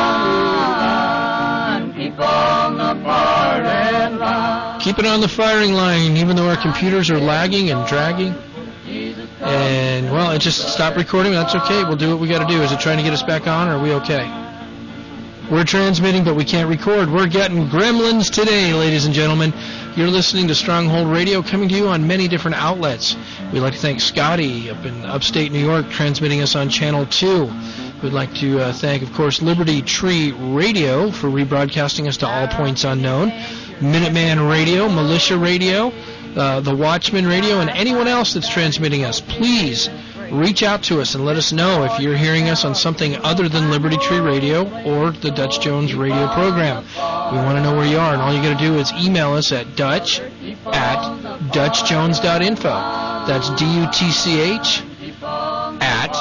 line. Keep on the firing line. Keep it on the firing line, even though our computers are lagging and dragging. And, well, it just stopped recording. That's okay. We'll do what we got to do. Is it trying to get us back on, or are we okay? We're transmitting, but we can't record. We're getting gremlins today, ladies and gentlemen. You're listening to Stronghold Radio, coming to you on many different outlets. We'd like to thank Scotty up in upstate New York, transmitting us on Channel 2. We'd like to thank, of course, Liberty Tree Radio for rebroadcasting us to all points unknown. Minuteman Radio, Militia Radio, the Watchman Radio, and anyone else that's transmitting us. Please reach out to us and let us know if you're hearing us on something other than Liberty Tree Radio or the Dutch Jones radio program. We want to know where you are, and all you got to do is email us at dutch@dutchjones.info. That's DUTCH at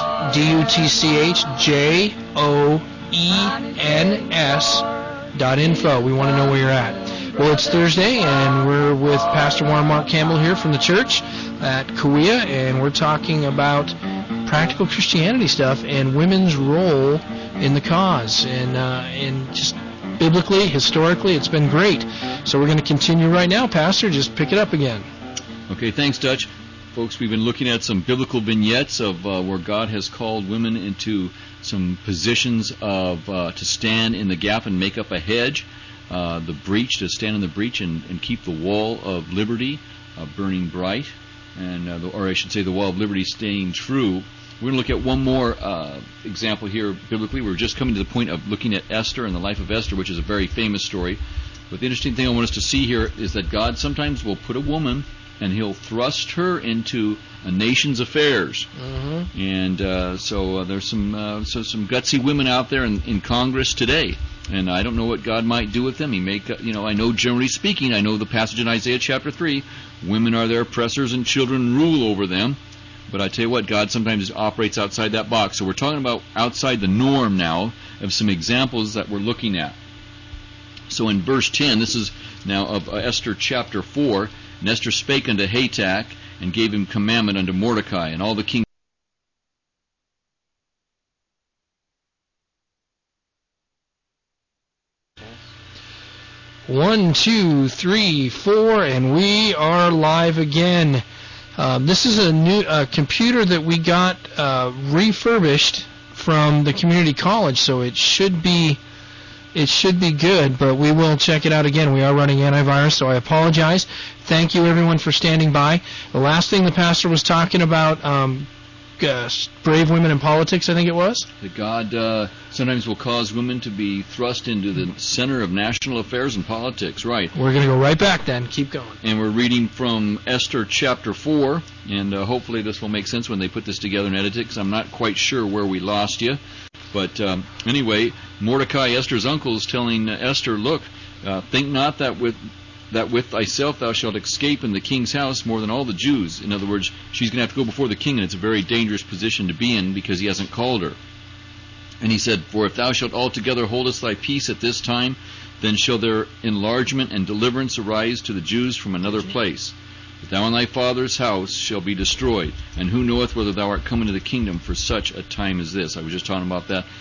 DUTCHJOENS.info. We want to know where you're at. Well, it's Thursday, and we're with Pastor Warren Mark Campbell here from the church at Kauai, and we're talking about practical Christianity stuff and women's role in the cause. And just biblically, historically, it's been great. So we're going to continue right now, Pastor. Just pick it up again. Okay, thanks, Dutch. Folks, we've been looking at some biblical vignettes of where God has called women into some positions of to stand in the gap and make up a hedge. The breach, to stand in the breach and keep the wall of liberty burning bright, or I should say the wall of liberty staying true. We're going to look at one more example here biblically. We're just coming to the point of looking at Esther and the life of Esther, which is a very famous story. But the interesting thing I want us to see here is that God sometimes will put a woman and He'll thrust her into a nation's affairs. Mm-hmm. And so there's some gutsy women out there in Congress today. And I don't know what God might do with them. He may, I know generally speaking, I know the passage in Isaiah chapter 3, women are their oppressors and children rule over them. But I tell you what, God sometimes operates outside that box. So we're talking about outside the norm now of some examples that we're looking at. So in verse 10, this is now of Esther chapter 4, and Esther spake unto Hatak, and gave him commandment unto Mordecai, and all the king's 1, 2, 3, 4, and we are live again. This is a new computer that we got refurbished from the community college, so it should be good, but we will check it out again. We are running antivirus, so I apologize. Thank you, everyone, for standing by. The last thing the pastor was talking about, brave women in politics, I think it was. That God sometimes will cause women to be thrust into the center of national affairs and politics, right. We're going to go right back then. Keep going. And we're reading from Esther chapter 4, and hopefully this will make sense when they put this together and edit it, because I'm not quite sure where we lost you. But anyway, Mordecai, Esther's uncle, is telling Esther, look, think not that with thyself thou shalt escape in the king's house more than all the Jews. In other words, she's going to have to go before the king, and it's a very dangerous position to be in because he hasn't called her. And he said, for if thou shalt altogether holdest thy peace at this time, then shall their enlargement and deliverance arise to the Jews from another place. But thou and thy father's house shall be destroyed, and who knoweth whether thou art come into the kingdom for such a time as this? I was just talking about that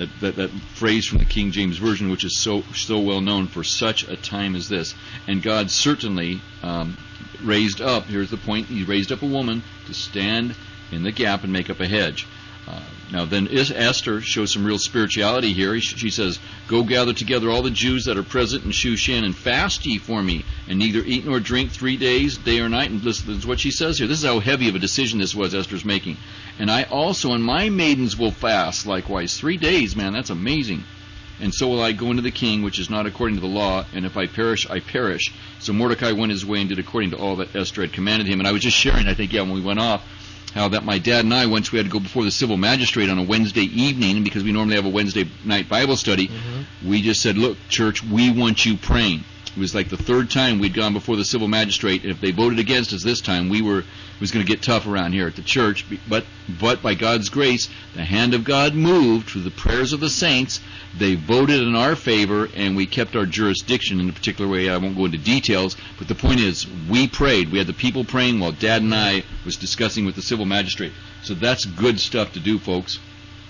phrase from the King James Version, which is so well known, for such a time as this. And God certainly raised up, here's the point, he raised up a woman to stand in the gap and make up a hedge. Now then Esther shows some real spirituality here. She says, go gather together all the Jews that are present in Shushan, and fast ye for me, and neither eat nor drink 3 days, day or night. And listen, this is what she says here. This is how heavy of a decision this was Esther's making. And I also and my maidens will fast likewise. 3 days, man, that's amazing. And so will I go into the king, which is not according to the law, and if I perish, I perish. So Mordecai went his way and did according to all that Esther had commanded him. And I was just sharing, I think, when we went off, how that my dad and I, once we had to go before the civil magistrate on a Wednesday evening, because we normally have a Wednesday night Bible study, we just said, look, church, we want you praying. It was like the third time we'd gone before the civil magistrate, and if they voted against us this time, it was going to get tough around here at the church. But by God's grace, the hand of God moved through the prayers of the saints. They voted in our favor, and we kept our jurisdiction in a particular way. I won't go into details, but the point is, we prayed. We had the people praying while Dad and I was discussing with the civil magistrate. So that's good stuff to do, folks.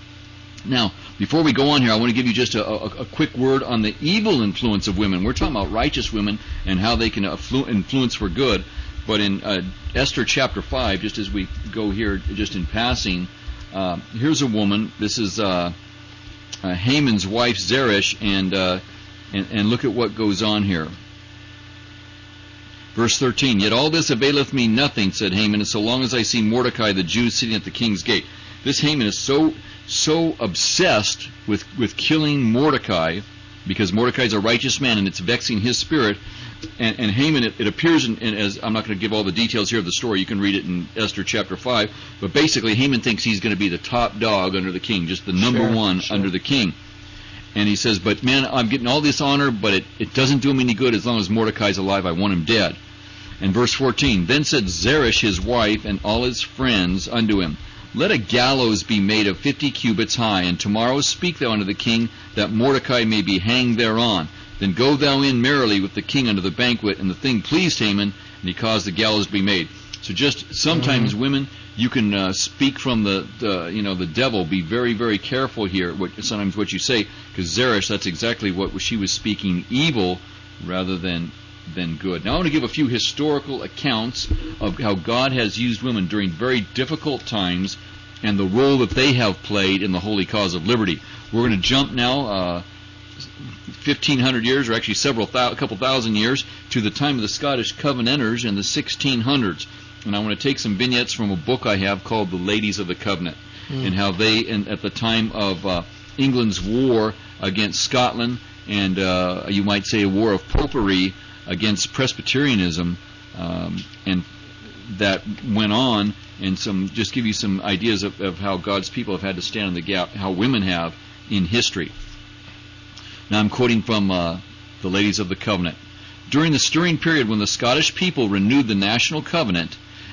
Now, before we go on here, I want to give you just a quick word on the evil influence of women. We're talking about righteous women and how they can influence for good. But in Esther chapter 5, just as we go here, just in passing, here's a woman. This is Haman's wife, Zeresh, and look at what goes on here. Verse 13, yet all this availeth me nothing, said Haman, so long as I see Mordecai the Jew sitting at the king's gate. This Haman is so obsessed with killing Mordecai, because Mordecai is a righteous man and it's vexing his spirit. And Haman, it appears as I'm not going to give all the details here of the story. You can read it in Esther chapter 5. But basically, Haman thinks he's going to be the top dog under the king, just the number one under the king. And he says, but man, I'm getting all this honor, but it doesn't do him any good as long as Mordecai's alive. I want him dead. And verse 14, then said Zeresh his wife and all his friends unto him, let a gallows be made of 50 cubits high, and tomorrow speak thou unto the king, that Mordecai may be hanged thereon. Then go thou in merrily with the king unto the banquet. And the thing pleased Haman, and he caused the gallows to be made. So just sometimes, women, you can speak from the devil. Be very, very careful here. Sometimes what you say, because Zeresh, that's exactly what she was speaking, evil rather than good. Now I want to give a few historical accounts of how God has used women during very difficult times and the role that they have played in the holy cause of liberty. We're going to jump now 1,500 years, or actually a couple thousand years, to the time of the Scottish Covenanters in the 1600s. And I want to take some vignettes from a book I have called The Ladies of the Covenant, and how they, at the time of England's war against Scotland, and you might say a war of popery against Presbyterianism, and that went on, and just give you some ideas of how God's people have had to stand in the gap, how women have in history. Now I'm quoting from the Ladies of the Covenant. During the stirring period when the Scottish people renewed the national covenant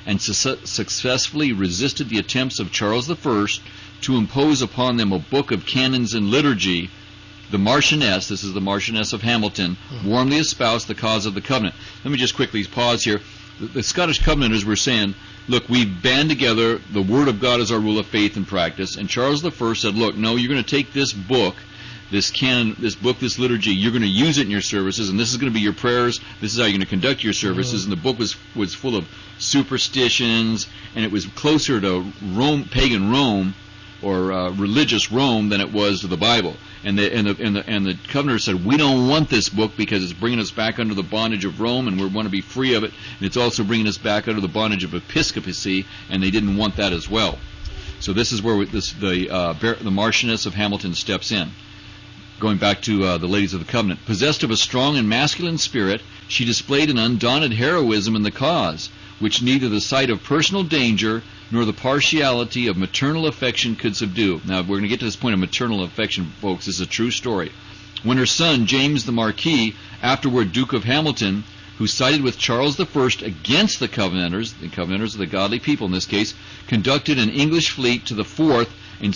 and successfully resisted the attempts of Charles I to impose upon them a book of canons and liturgy. The Marchioness, this is the Marchioness of Hamilton, warmly espoused the cause of the covenant. Let me just quickly pause here. The Scottish Covenanters were saying, look, we've band together, the Word of God is our rule of faith and practice, and Charles I said, look, no, you're going to take this book, this canon, this book, this liturgy, you're going to use it in your services, and this is going to be your prayers, this is how you're going to conduct your services, and the book was full of superstitions, and it was closer to Rome, pagan Rome, or religious Rome than it was to the Bible. And the Covenanters said, we don't want this book because it's bringing us back under the bondage of Rome, and we want to be free of it, and it's also bringing us back under the bondage of episcopacy, and they didn't want that as well. So this is where the Marchioness of Hamilton steps in. Going back to the Ladies of the Covenant. Possessed of a strong and masculine spirit, she displayed an undaunted heroism in the cause, which neither the sight of personal danger nor the partiality of maternal affection could subdue. Now, we're going to get to this point of maternal affection, folks. This is a true story. When her son, James the Marquis, afterward Duke of Hamilton, who sided with Charles I against the Covenanters are the godly people in this case, conducted an English fleet to the Forth in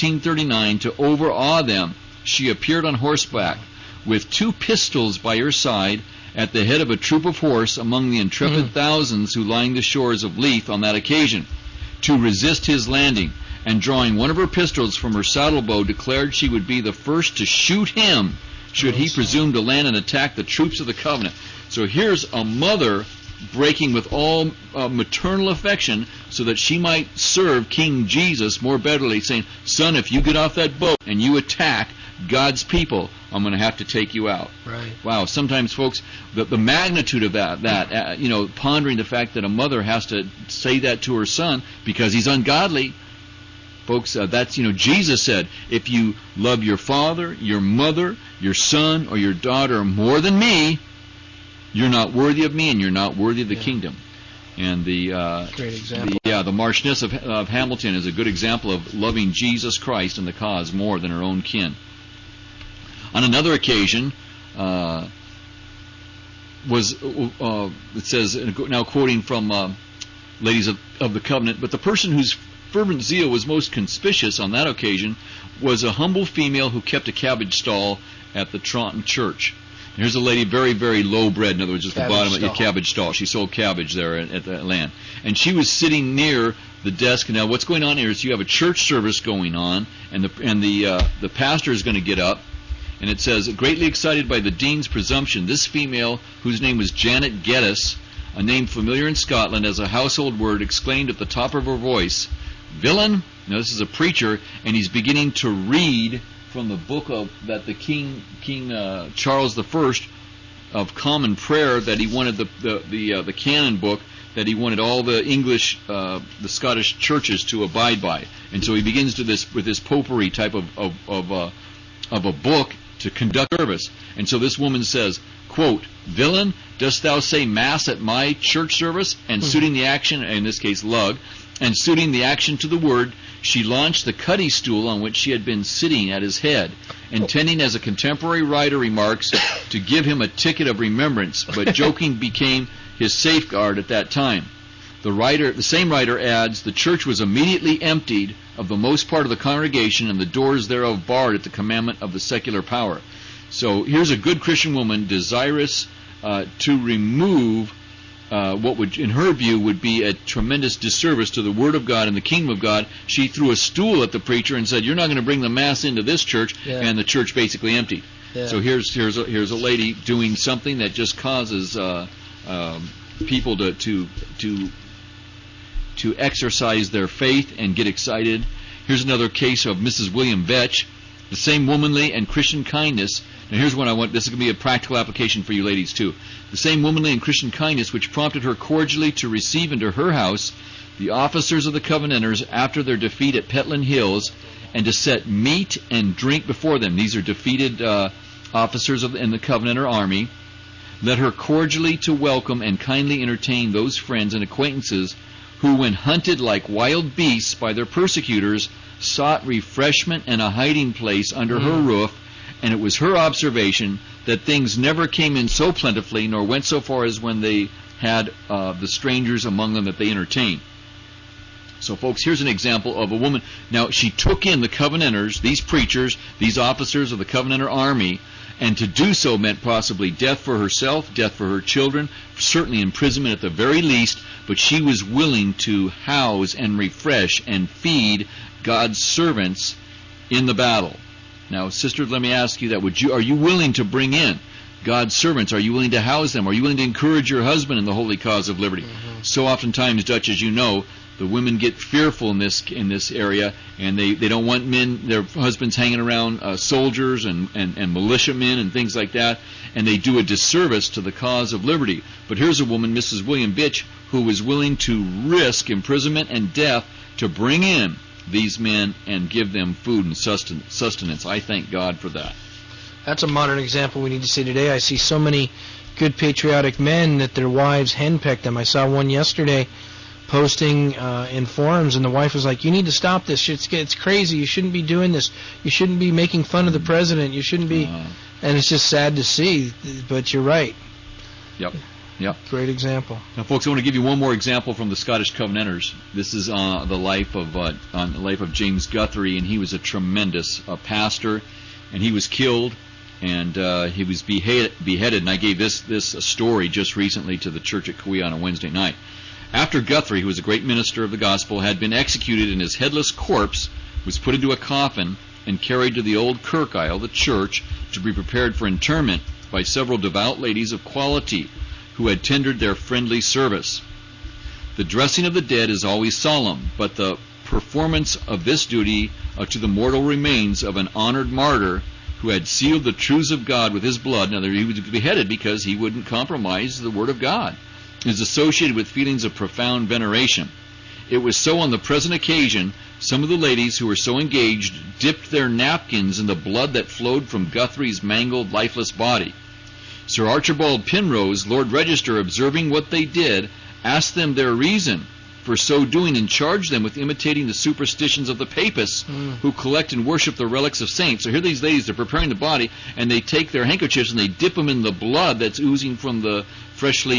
1639 to overawe them, she appeared on horseback, with 2 pistols by her side, at the head of a troop of horse among the intrepid thousands who lined the shores of Leith on that occasion, to resist his landing, and drawing one of her pistols from her saddle bow, declared she would be the first to shoot him should he presume to land and attack the troops of the Covenant. So here's a mother breaking with all maternal affection so that she might serve King Jesus more betterly, saying, son, if you get off that boat and you attack God's people, I'm going to have to take you out. Right. Wow. Sometimes, folks, the magnitude of that pondering the fact that a mother has to say that to her son because he's ungodly. Folks, that's, Jesus said, if you love your father, your mother, your son, or your daughter more than me, you're not worthy of me and you're not worthy of the kingdom. And the great example. The Marchioness of Hamilton is a good example of loving Jesus Christ and the cause more than her own kin. On another occasion, it says, now quoting from Ladies of the Covenant, but the person whose fervent zeal was most conspicuous on that occasion was a humble female who kept a cabbage stall at the Taunton Church. And here's a lady very, very low-bred, in other words, just the bottom of your cabbage stall. She sold cabbage there at the land. And she was sitting near the desk. Now, what's going on here is you have a church service going on, and the pastor is going to get up. And it says, greatly excited by the dean's presumption, this female, whose name was Janet Geddes, a name familiar in Scotland as a household word, exclaimed at the top of her voice, villain! Now this is a preacher, and he's beginning to read from the book that the King Charles I of Common Prayer, that he wanted the canon book, that he wanted all the English, the Scottish churches to abide by. And so he begins with this popery type of a book to conduct service. And so this woman says, quote, villain, dost thou say mass at my church service? And suiting the action, in this case lug, and suiting the action to the word, she launched the cuddy stool on which she had been sitting at his head, intending, as a contemporary writer remarks, to give him a ticket of remembrance, but joking became his safeguard at that time. The same writer adds, the church was immediately emptied of the most part of the congregation, and the doors thereof barred at the commandment of the secular power. So here's a good Christian woman desirous to remove what would, in her view, would be a tremendous disservice to the Word of God and the Kingdom of God. She threw a stool at the preacher and said, you're not going to bring the Mass into this church, and the church basically emptied. Yeah. So here's a lady doing something that just causes people to exercise their faith and get excited. Here's another case of Mrs. William Vetch, the same womanly and Christian kindness. Now here's one I want. This is going to be a practical application for you ladies too. The same womanly and Christian kindness which prompted her cordially to receive into her house the officers of the Covenanters after their defeat at Petland Hills, and to set meat and drink before them. These are defeated officers in the Covenanter army. Led her cordially to welcome and kindly entertain those friends and acquaintances who, when hunted like wild beasts by their persecutors, sought refreshment and a hiding place under her roof. And it was her observation that things never came in so plentifully, nor went so far as when they had the strangers among them that they entertained. So, folks, here's an example of a woman. Now, she took in the Covenanters, these preachers, these officers of the Covenanter army, and to do so meant possibly death for herself, death for her children, certainly imprisonment at the very least, but she was willing to house and refresh and feed God's servants in the battle. Now, sisters, let me ask you that. Are you willing to bring in God's servants? Are you willing to house them? Are you willing to encourage your husband in the holy cause of liberty? Mm-hmm. So oftentimes, Dutch, as you know, the women get fearful in this area, and they don't want their husbands hanging around soldiers and militiamen and things like that, and they do a disservice to the cause of liberty. But here's a woman, Mrs. William Bitch, who was willing to risk imprisonment and death to bring in these men and give them food and sustenance. I thank God for that. That's a modern example we need to see today. I see so many good patriotic men that their wives henpeck them. I saw one yesterday posting in forums, and the wife was like, "You need to stop this. It's crazy. You shouldn't be doing this. You shouldn't be making fun of the president. You shouldn't be." And it's just sad to see, but you're right. Yep. Great example. Now, folks, I want to give you one more example from the Scottish Covenanters. This is the life of James Guthrie, and he was a tremendous pastor, and he was killed, and he was beheaded. And I gave this story just recently to the church at Kauai on a Wednesday night. After Guthrie, who was a great minister of the gospel, had been executed, and his headless corpse was put into a coffin and carried to the old kirk aisle, the church, to be prepared for interment by several devout ladies of quality who had tendered their friendly service. The dressing of the dead is always solemn, but the performance of this duty to the mortal remains of an honored martyr who had sealed the truths of God with his blood, now he was beheaded because he wouldn't compromise the Word of God, is associated with feelings of profound veneration. It was so on the present occasion. Some of the ladies who were so engaged dipped their napkins in the blood that flowed from Guthrie's mangled, lifeless body. Sir Archibald Penrose, Lord Register, observing what they did, asked them their reason for so doing and charged them with imitating the superstitions of the papists who collect and worship the relics of saints. So here these ladies, they're preparing the body, and they take their handkerchiefs and they dip them in the blood that's oozing from the freshly,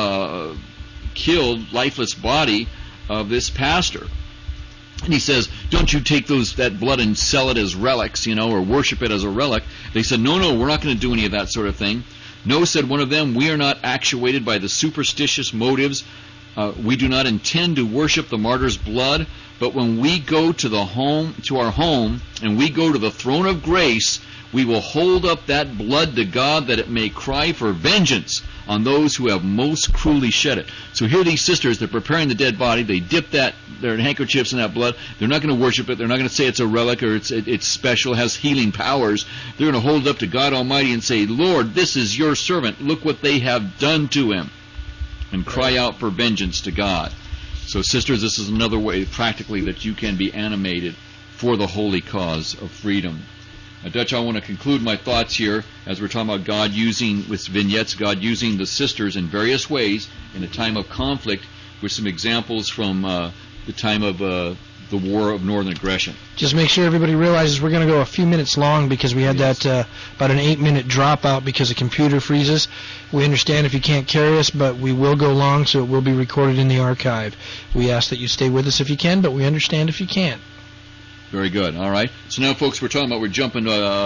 killed, lifeless body of this pastor. And he says, "Don't you take that blood and sell it as relics, or worship it as a relic." They said, No, we're not going to do any of that sort of thing. "No," said one of them, "we are not actuated by the superstitious motives. We do not intend to worship the martyr's blood, but when we go to our home, and we go to the throne of grace, we will hold up that blood to God that it may cry for vengeance on those who have most cruelly shed it." So here these sisters, they're preparing the dead body, they dip their handkerchiefs in that blood. They're not going to worship it, they're not going to say it's a relic or it's special, has healing powers. They're going to hold it up to God Almighty and say, "Lord, this is your servant, look what they have done to him," and cry out for vengeance to God. So, sisters, this is another way practically that you can be animated for the holy cause of freedom. Now, Dutch, I want to conclude my thoughts here as we're talking about God using, with vignettes, God using the sisters in various ways in a time of conflict, with some examples from the time of the War of Northern Aggression. Just make sure everybody realizes we're going to go a few minutes long because we had that about an 8-minute dropout because the computer freezes. We understand if you can't carry us, but we will go long, so it will be recorded in the archive. We ask that you stay with us if you can, but we understand if you can't. Very good. All right. So now, folks, we're jumping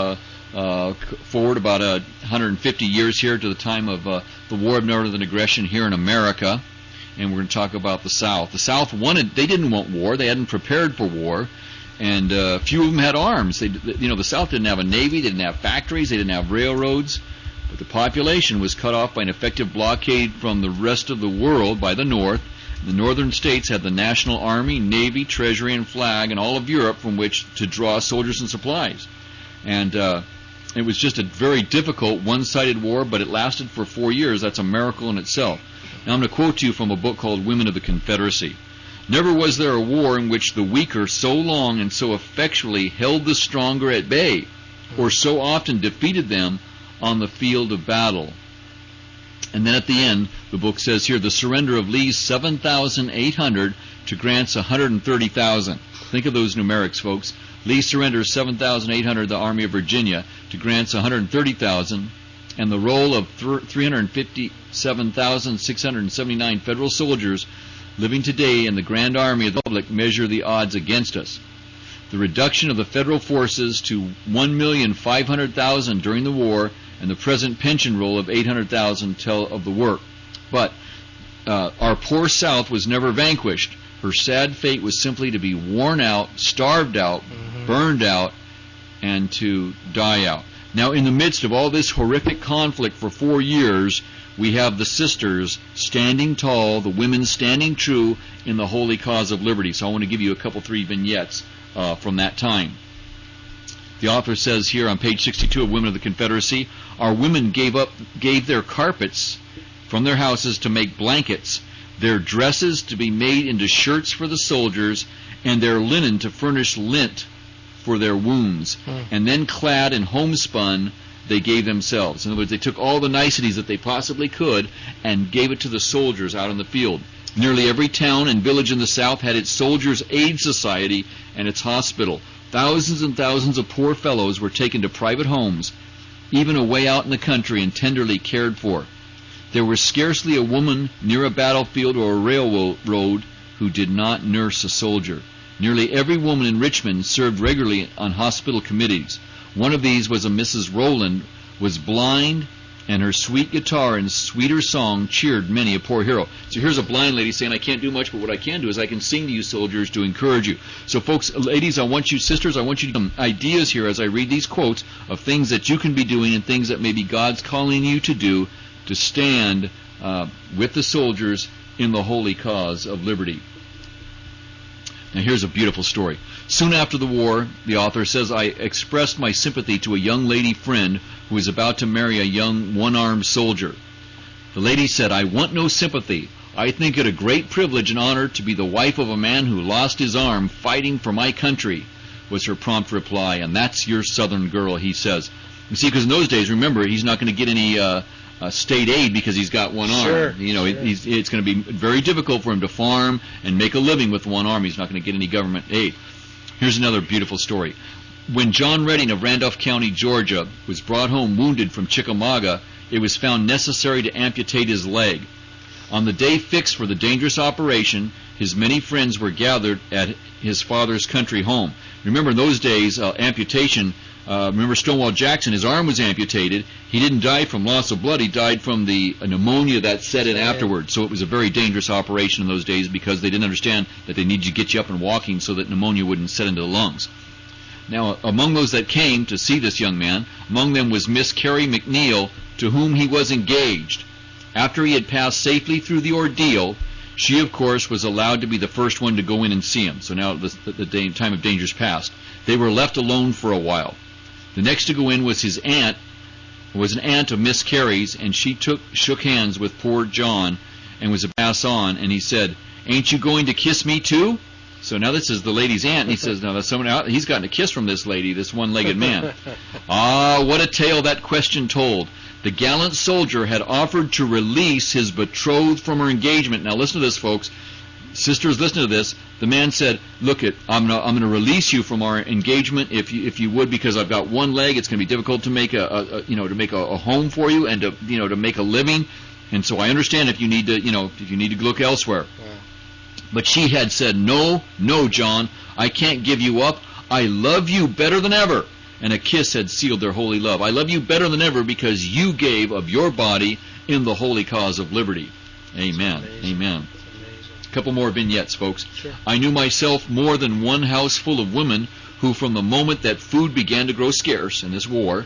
forward about 150 years here to the time of the War of Northern Aggression here in America, and we're going to talk about the South. The South they didn't want war. They hadn't prepared for war, and few of them had arms. The South didn't have a navy, they didn't have factories, they didn't have railroads, but the population was cut off by an effective blockade from the rest of the world by the North. The northern states had the national army, navy, treasury, and flag, and all of Europe from which to draw soldiers and supplies. And it was just a very difficult, one-sided war, but it lasted for 4 years. That's a miracle in itself. Now I'm going to quote to you from a book called Women of the Confederacy. "Never was there a war in which the weaker so long and so effectually held the stronger at bay, or so often defeated them on the field of battle." And then at the end, the book says here, the surrender of Lee's 7,800 to Grant's 130,000. Think of those numerics, folks. Lee surrenders 7,800, the Army of Virginia, to Grant's 130,000. and the roll of 357,679 federal soldiers living today in the Grand Army of the Republic measure the odds against us. The reduction of the federal forces to 1,500,000 during the war and the present pension roll of 800,000 tell of the work. But our poor South was never vanquished. Her sad fate was simply to be worn out, starved out, burned out, and to die out. Now, in the midst of all this horrific conflict for 4 years, we have the sisters standing tall, the women standing true in the holy cause of liberty. So I want to give you a couple, 3 vignettes from that time. The author says here on page 62 of Women of the Confederacy, our women gave their carpets from their houses to make blankets, their dresses to be made into shirts for the soldiers, and their linen to furnish lint for their wounds. And then clad in homespun, they gave themselves. In other words, they took all the niceties that they possibly could and gave it to the soldiers out in the field. Nearly every town and village in the South had its Soldiers' Aid Society and its hospital. Thousands and thousands of poor fellows were taken to private homes, even away out in the country, and tenderly cared for. There was scarcely a woman near a battlefield or a railroad who did not nurse a soldier. Nearly every woman in Richmond served regularly on hospital committees. One of these was a Mrs. Rowland, was blind, and her sweet guitar and sweeter song cheered many a poor hero. So here's a blind lady saying, I can't do much, but what I can do is I can sing to you soldiers to encourage you. So folks, ladies, sisters, I want you to give ideas here as I read these quotes of things that you can be doing and things that maybe God's calling you to do to stand with the soldiers in the holy cause of liberty. Now here's a beautiful story. Soon after the war, the author says, I expressed my sympathy to a young lady friend who was about to marry a young one-armed soldier. The lady said, I want no sympathy. I think it a great privilege and honor to be the wife of a man who lost his arm fighting for my country, was her prompt reply. And that's your Southern girl, he says. You see, because in those days, remember, he's not going to get any state aid because he's got one arm. Sure, it's going to be very difficult for him to farm and make a living with one arm. He's not going to get any government aid. Here's another beautiful story. When John Redding of Randolph County, Georgia, was brought home wounded from Chickamauga, it was found necessary to amputate his leg. On the day fixed for the dangerous operation, his many friends were gathered at his father's country home. Remember, in those days, amputation, remember Stonewall Jackson, his arm was amputated. He didn't die from loss of blood. He died from the pneumonia that set in afterwards. So it was a very dangerous operation in those days because they didn't understand that they needed to get you up and walking so that pneumonia wouldn't set into the lungs. Now, among those that came to see this young man, among them was Miss Carrie McNeil, to whom he was engaged. After he had passed safely through the ordeal, she, of course, was allowed to be the first one to go in and see him. So now the time of danger is past. They were left alone for a while. The next to go in was his aunt, was an aunt of Miss Carrie's, and she shook hands with poor John and was to pass on, and he said, ain't you going to kiss me too? So now this is the lady's aunt, and he says, now that's someone out. He's gotten a kiss from this lady, this one-legged man. Ah, what a tale that question told. The gallant soldier had offered to release his betrothed from her engagement. Now listen to this, folks. Sisters, listen to this. The man said, look, I'm going to release you from our engagement if you would, because I've got one leg. It's going to be difficult to make a home for you and to make a living. And so I understand if you need to look elsewhere. Yeah. But she had said, no, John, I can't give you up. I love you better than ever. And a kiss had sealed their holy love. I love you better than ever because you gave of your body in the holy cause of liberty. Amen. Amen. A couple more vignettes, folks. Sure. I knew myself more than one house full of women who, from the moment that food began to grow scarce in this war,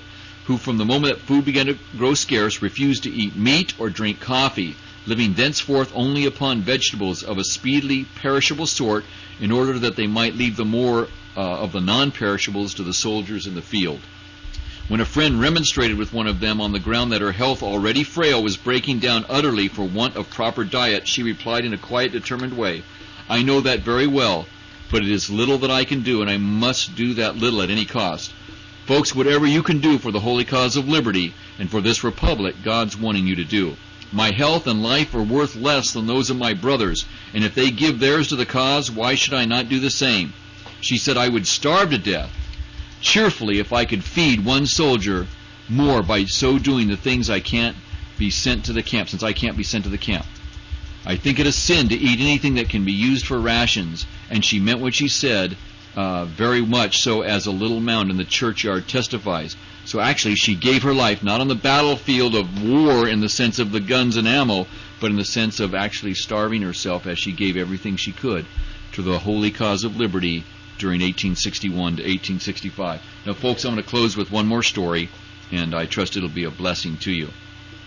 refused to eat meat or drink coffee, living thenceforth only upon vegetables of a speedily perishable sort, in order that they might leave the more of the non-perishables to the soldiers in the field. When a friend remonstrated with one of them on the ground that her health, already frail, was breaking down utterly for want of proper diet, she replied in a quiet, determined way, I know that very well, but it is little that I can do, and I must do that little at any cost. Folks, whatever you can do for the holy cause of liberty and for this republic, God's wanting you to do. My health and life are worth less than those of my brothers, and if they give theirs to the cause, why should I not do the same? She said I would starve to death cheerfully if I could feed one soldier more by so doing the things I can't be sent to the camp, since I can't be sent to the camp. I think it a sin to eat anything that can be used for rations, and she meant what she said, very much so, as a little mound in the churchyard testifies. So actually she gave her life not on the battlefield of war in the sense of the guns and ammo, but in the sense of actually starving herself as she gave everything she could to the holy cause of liberty during 1861 to 1865. Now, folks, I'm going to close with one more story, and I trust it'll be a blessing to you.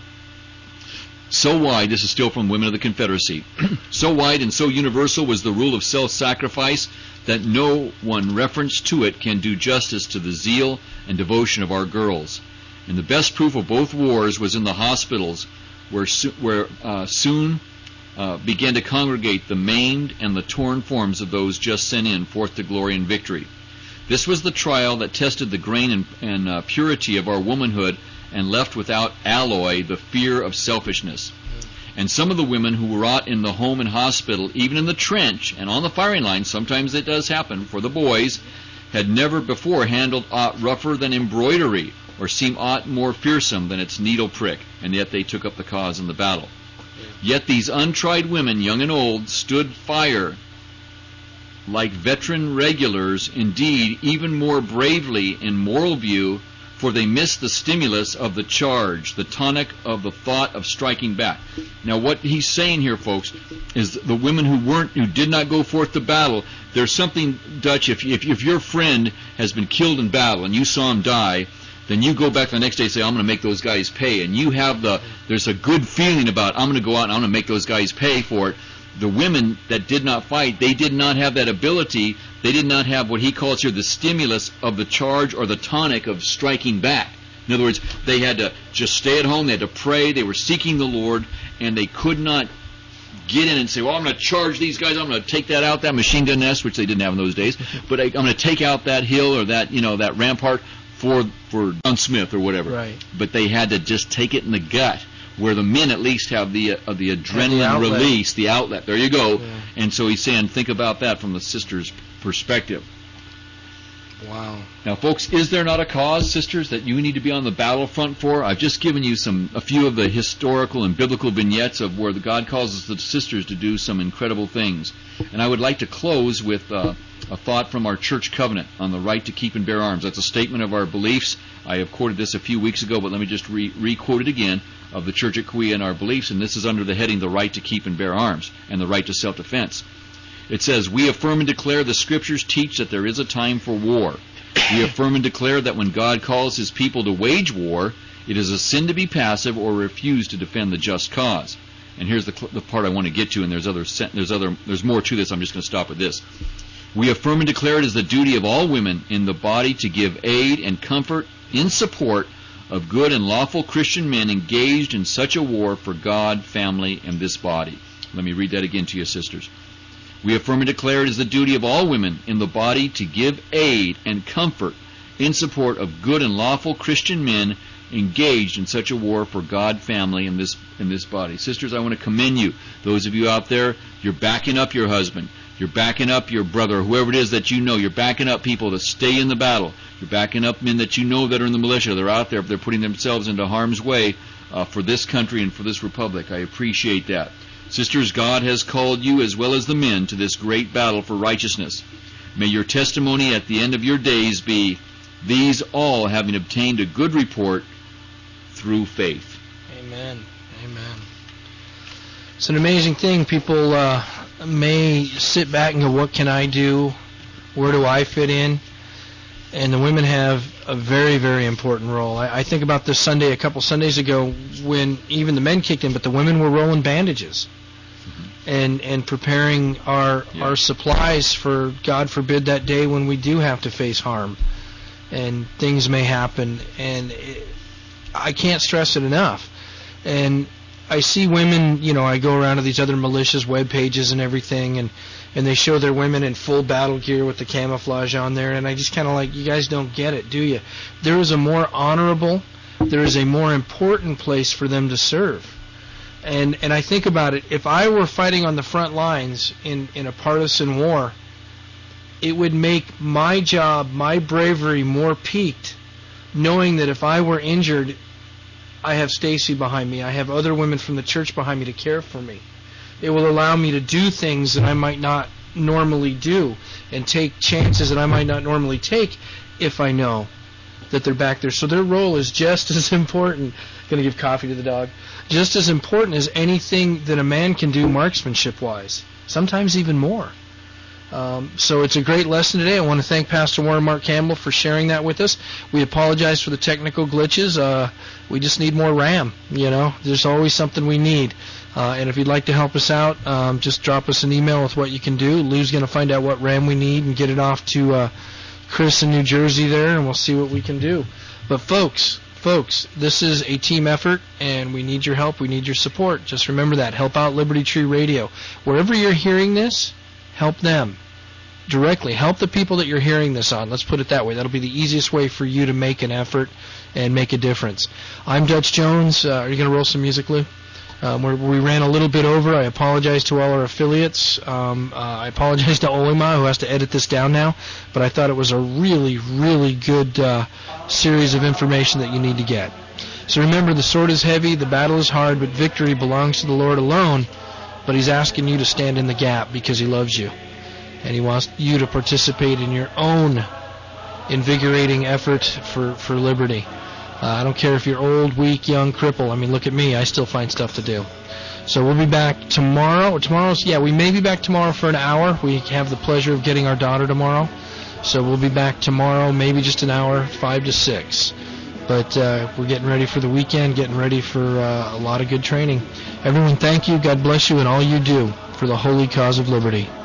So wide, this is still from Women of the Confederacy, so wide and so universal was the rule of self-sacrifice that no one reference to it can do justice to the zeal and devotion of our girls. And the best proof of both wars was in the hospitals, where soon began to congregate the maimed and the torn forms of those just sent in forth to glory and victory. This was the trial that tested the grain and purity of our womanhood and left without alloy the fear of selfishness. And some of the women who wrought in the home and hospital, even in the trench and on the firing line, sometimes it does happen for the boys, had never before handled aught rougher than embroidery or seemed aught more fearsome than its needle prick, and yet they took up the cause in the battle. Yet these untried women, young and old, stood fire like veteran regulars, indeed even more bravely in moral view, for they missed the stimulus of the charge, the tonic of the thought of striking back. Now, what he's saying here, folks, is the women who did not go forth to battle. There's something, Dutch. If your friend has been killed in battle and you saw him die, then you go back the next day and say, I'm going to make those guys pay. And you have there's a good feeling about, I'm going to go out and I'm going to make those guys pay for it. The women that did not fight, they did not have that ability. They did not have what he calls here the stimulus of the charge or the tonic of striking back. In other words, they had to just stay at home. They had to pray. They were seeking the Lord, and they could not get in and say, well, I'm going to charge these guys. I'm going to take that out, that machine gun nest, which they didn't have in those days. But I'm going to take out that hill or that, that rampart for John Smith or whatever. Right. But they had to just take it in the gut, where the men at least have the adrenaline release, the outlet. There you go. Yeah. And so he's saying, think about that from the sister's perspective. Wow. Now, folks, is there not a cause, sisters, that you need to be on the battlefront for? I've just given you a few of the historical and biblical vignettes of where God causes the sisters to do some incredible things. And I would like to close with a thought from our church covenant on the right to keep and bear arms. That's a statement of our beliefs. I have quoted this a few weeks ago, but let me just re-quote it again, of the Church at Kauai and our beliefs, and this is under the heading, the right to keep and bear arms, and the right to self-defense. It says, we affirm and declare the Scriptures teach that there is a time for war. We affirm and declare that when God calls His people to wage war, it is a sin to be passive or refuse to defend the just cause. And here's the part I want to get to, and there's more to this. I'm just going to stop with this. We affirm and declare it is the duty of all women in the body to give aid and comfort in support of good and lawful Christian men engaged in such a war for God, family, and this body. Let me read that again to you, sisters. We affirm and declare it is the duty of all women in the body to give aid and comfort in support of good and lawful Christian men engaged in such a war for God, family, and this body. Sisters, I want to commend you. Those of you out there, you're backing up your husband. You're backing up your brother, whoever it is that you know. You're backing up people to stay in the battle. You're backing up men that you know that are in the militia. They're out there. They're putting themselves into harm's way for this country and for this republic. I appreciate that. Sisters, God has called you as well as the men to this great battle for righteousness. May your testimony at the end of your days be, these all having obtained a good report through faith. Amen. Amen. It's an amazing thing. People may sit back and go, what can I do? Where do I fit in? And the women have a very, very important role. I think about this Sunday, a couple Sundays ago, when even the men kicked in, but the women were rolling bandages and preparing our supplies for, God forbid, that day when we do have to face harm and things may happen. And I can't stress it enough. And I see women, I go around to these other militias web pages and everything, and they show their women in full battle gear with the camouflage on there, and I just kind of like, you guys don't get it, do you? There is a more honorable, there is a more important place for them to serve. And I think about it, if I were fighting on the front lines in a partisan war, it would make my job, my bravery more piqued knowing that if I were injured, I have Stacy behind me. I have other women from the church behind me to care for me. It will allow me to do things that I might not normally do and take chances that I might not normally take if I know that they're back there. So their role is just as important. Going to give coffee to the dog. Just as important as anything that a man can do marksmanship-wise. Sometimes even more. So it's a great lesson today. I want to thank Pastor Warren Mark Campbell for sharing that with us. We apologize for the technical glitches. We just need more RAM. There's always something we need. And if you'd like to help us out, just drop us an email with what you can do. Lou's going to find out what RAM we need and get it off to Chris in New Jersey there, and we'll see what we can do. But folks, this is a team effort, and we need your help. We need your support. Just remember that. Help out Liberty Tree Radio. Wherever you're hearing this, help them directly. Help the people that you're hearing this on. Let's put it that way. That'll be the easiest way for you to make an effort and make a difference. I'm Dutch Jones. Are you going to roll some music, Lou? We ran a little bit over. I apologize to all our affiliates. I apologize to Olima, who has to edit this down now. But I thought it was a really, really good series of information that you need to get. So remember, the sword is heavy, the battle is hard, but victory belongs to the Lord alone. But He's asking you to stand in the gap because He loves you. And He wants you to participate in your own invigorating effort for liberty. I don't care if you're old, weak, young, cripple. I mean, look at me. I still find stuff to do. So we'll be back tomorrow. We may be back tomorrow for an hour. We have the pleasure of getting our daughter tomorrow. So we'll be back tomorrow, maybe just an hour, 5 to 6. But we're getting ready for the weekend, getting ready for a lot of good training. Everyone, thank you. God bless you and all you do for the holy cause of liberty.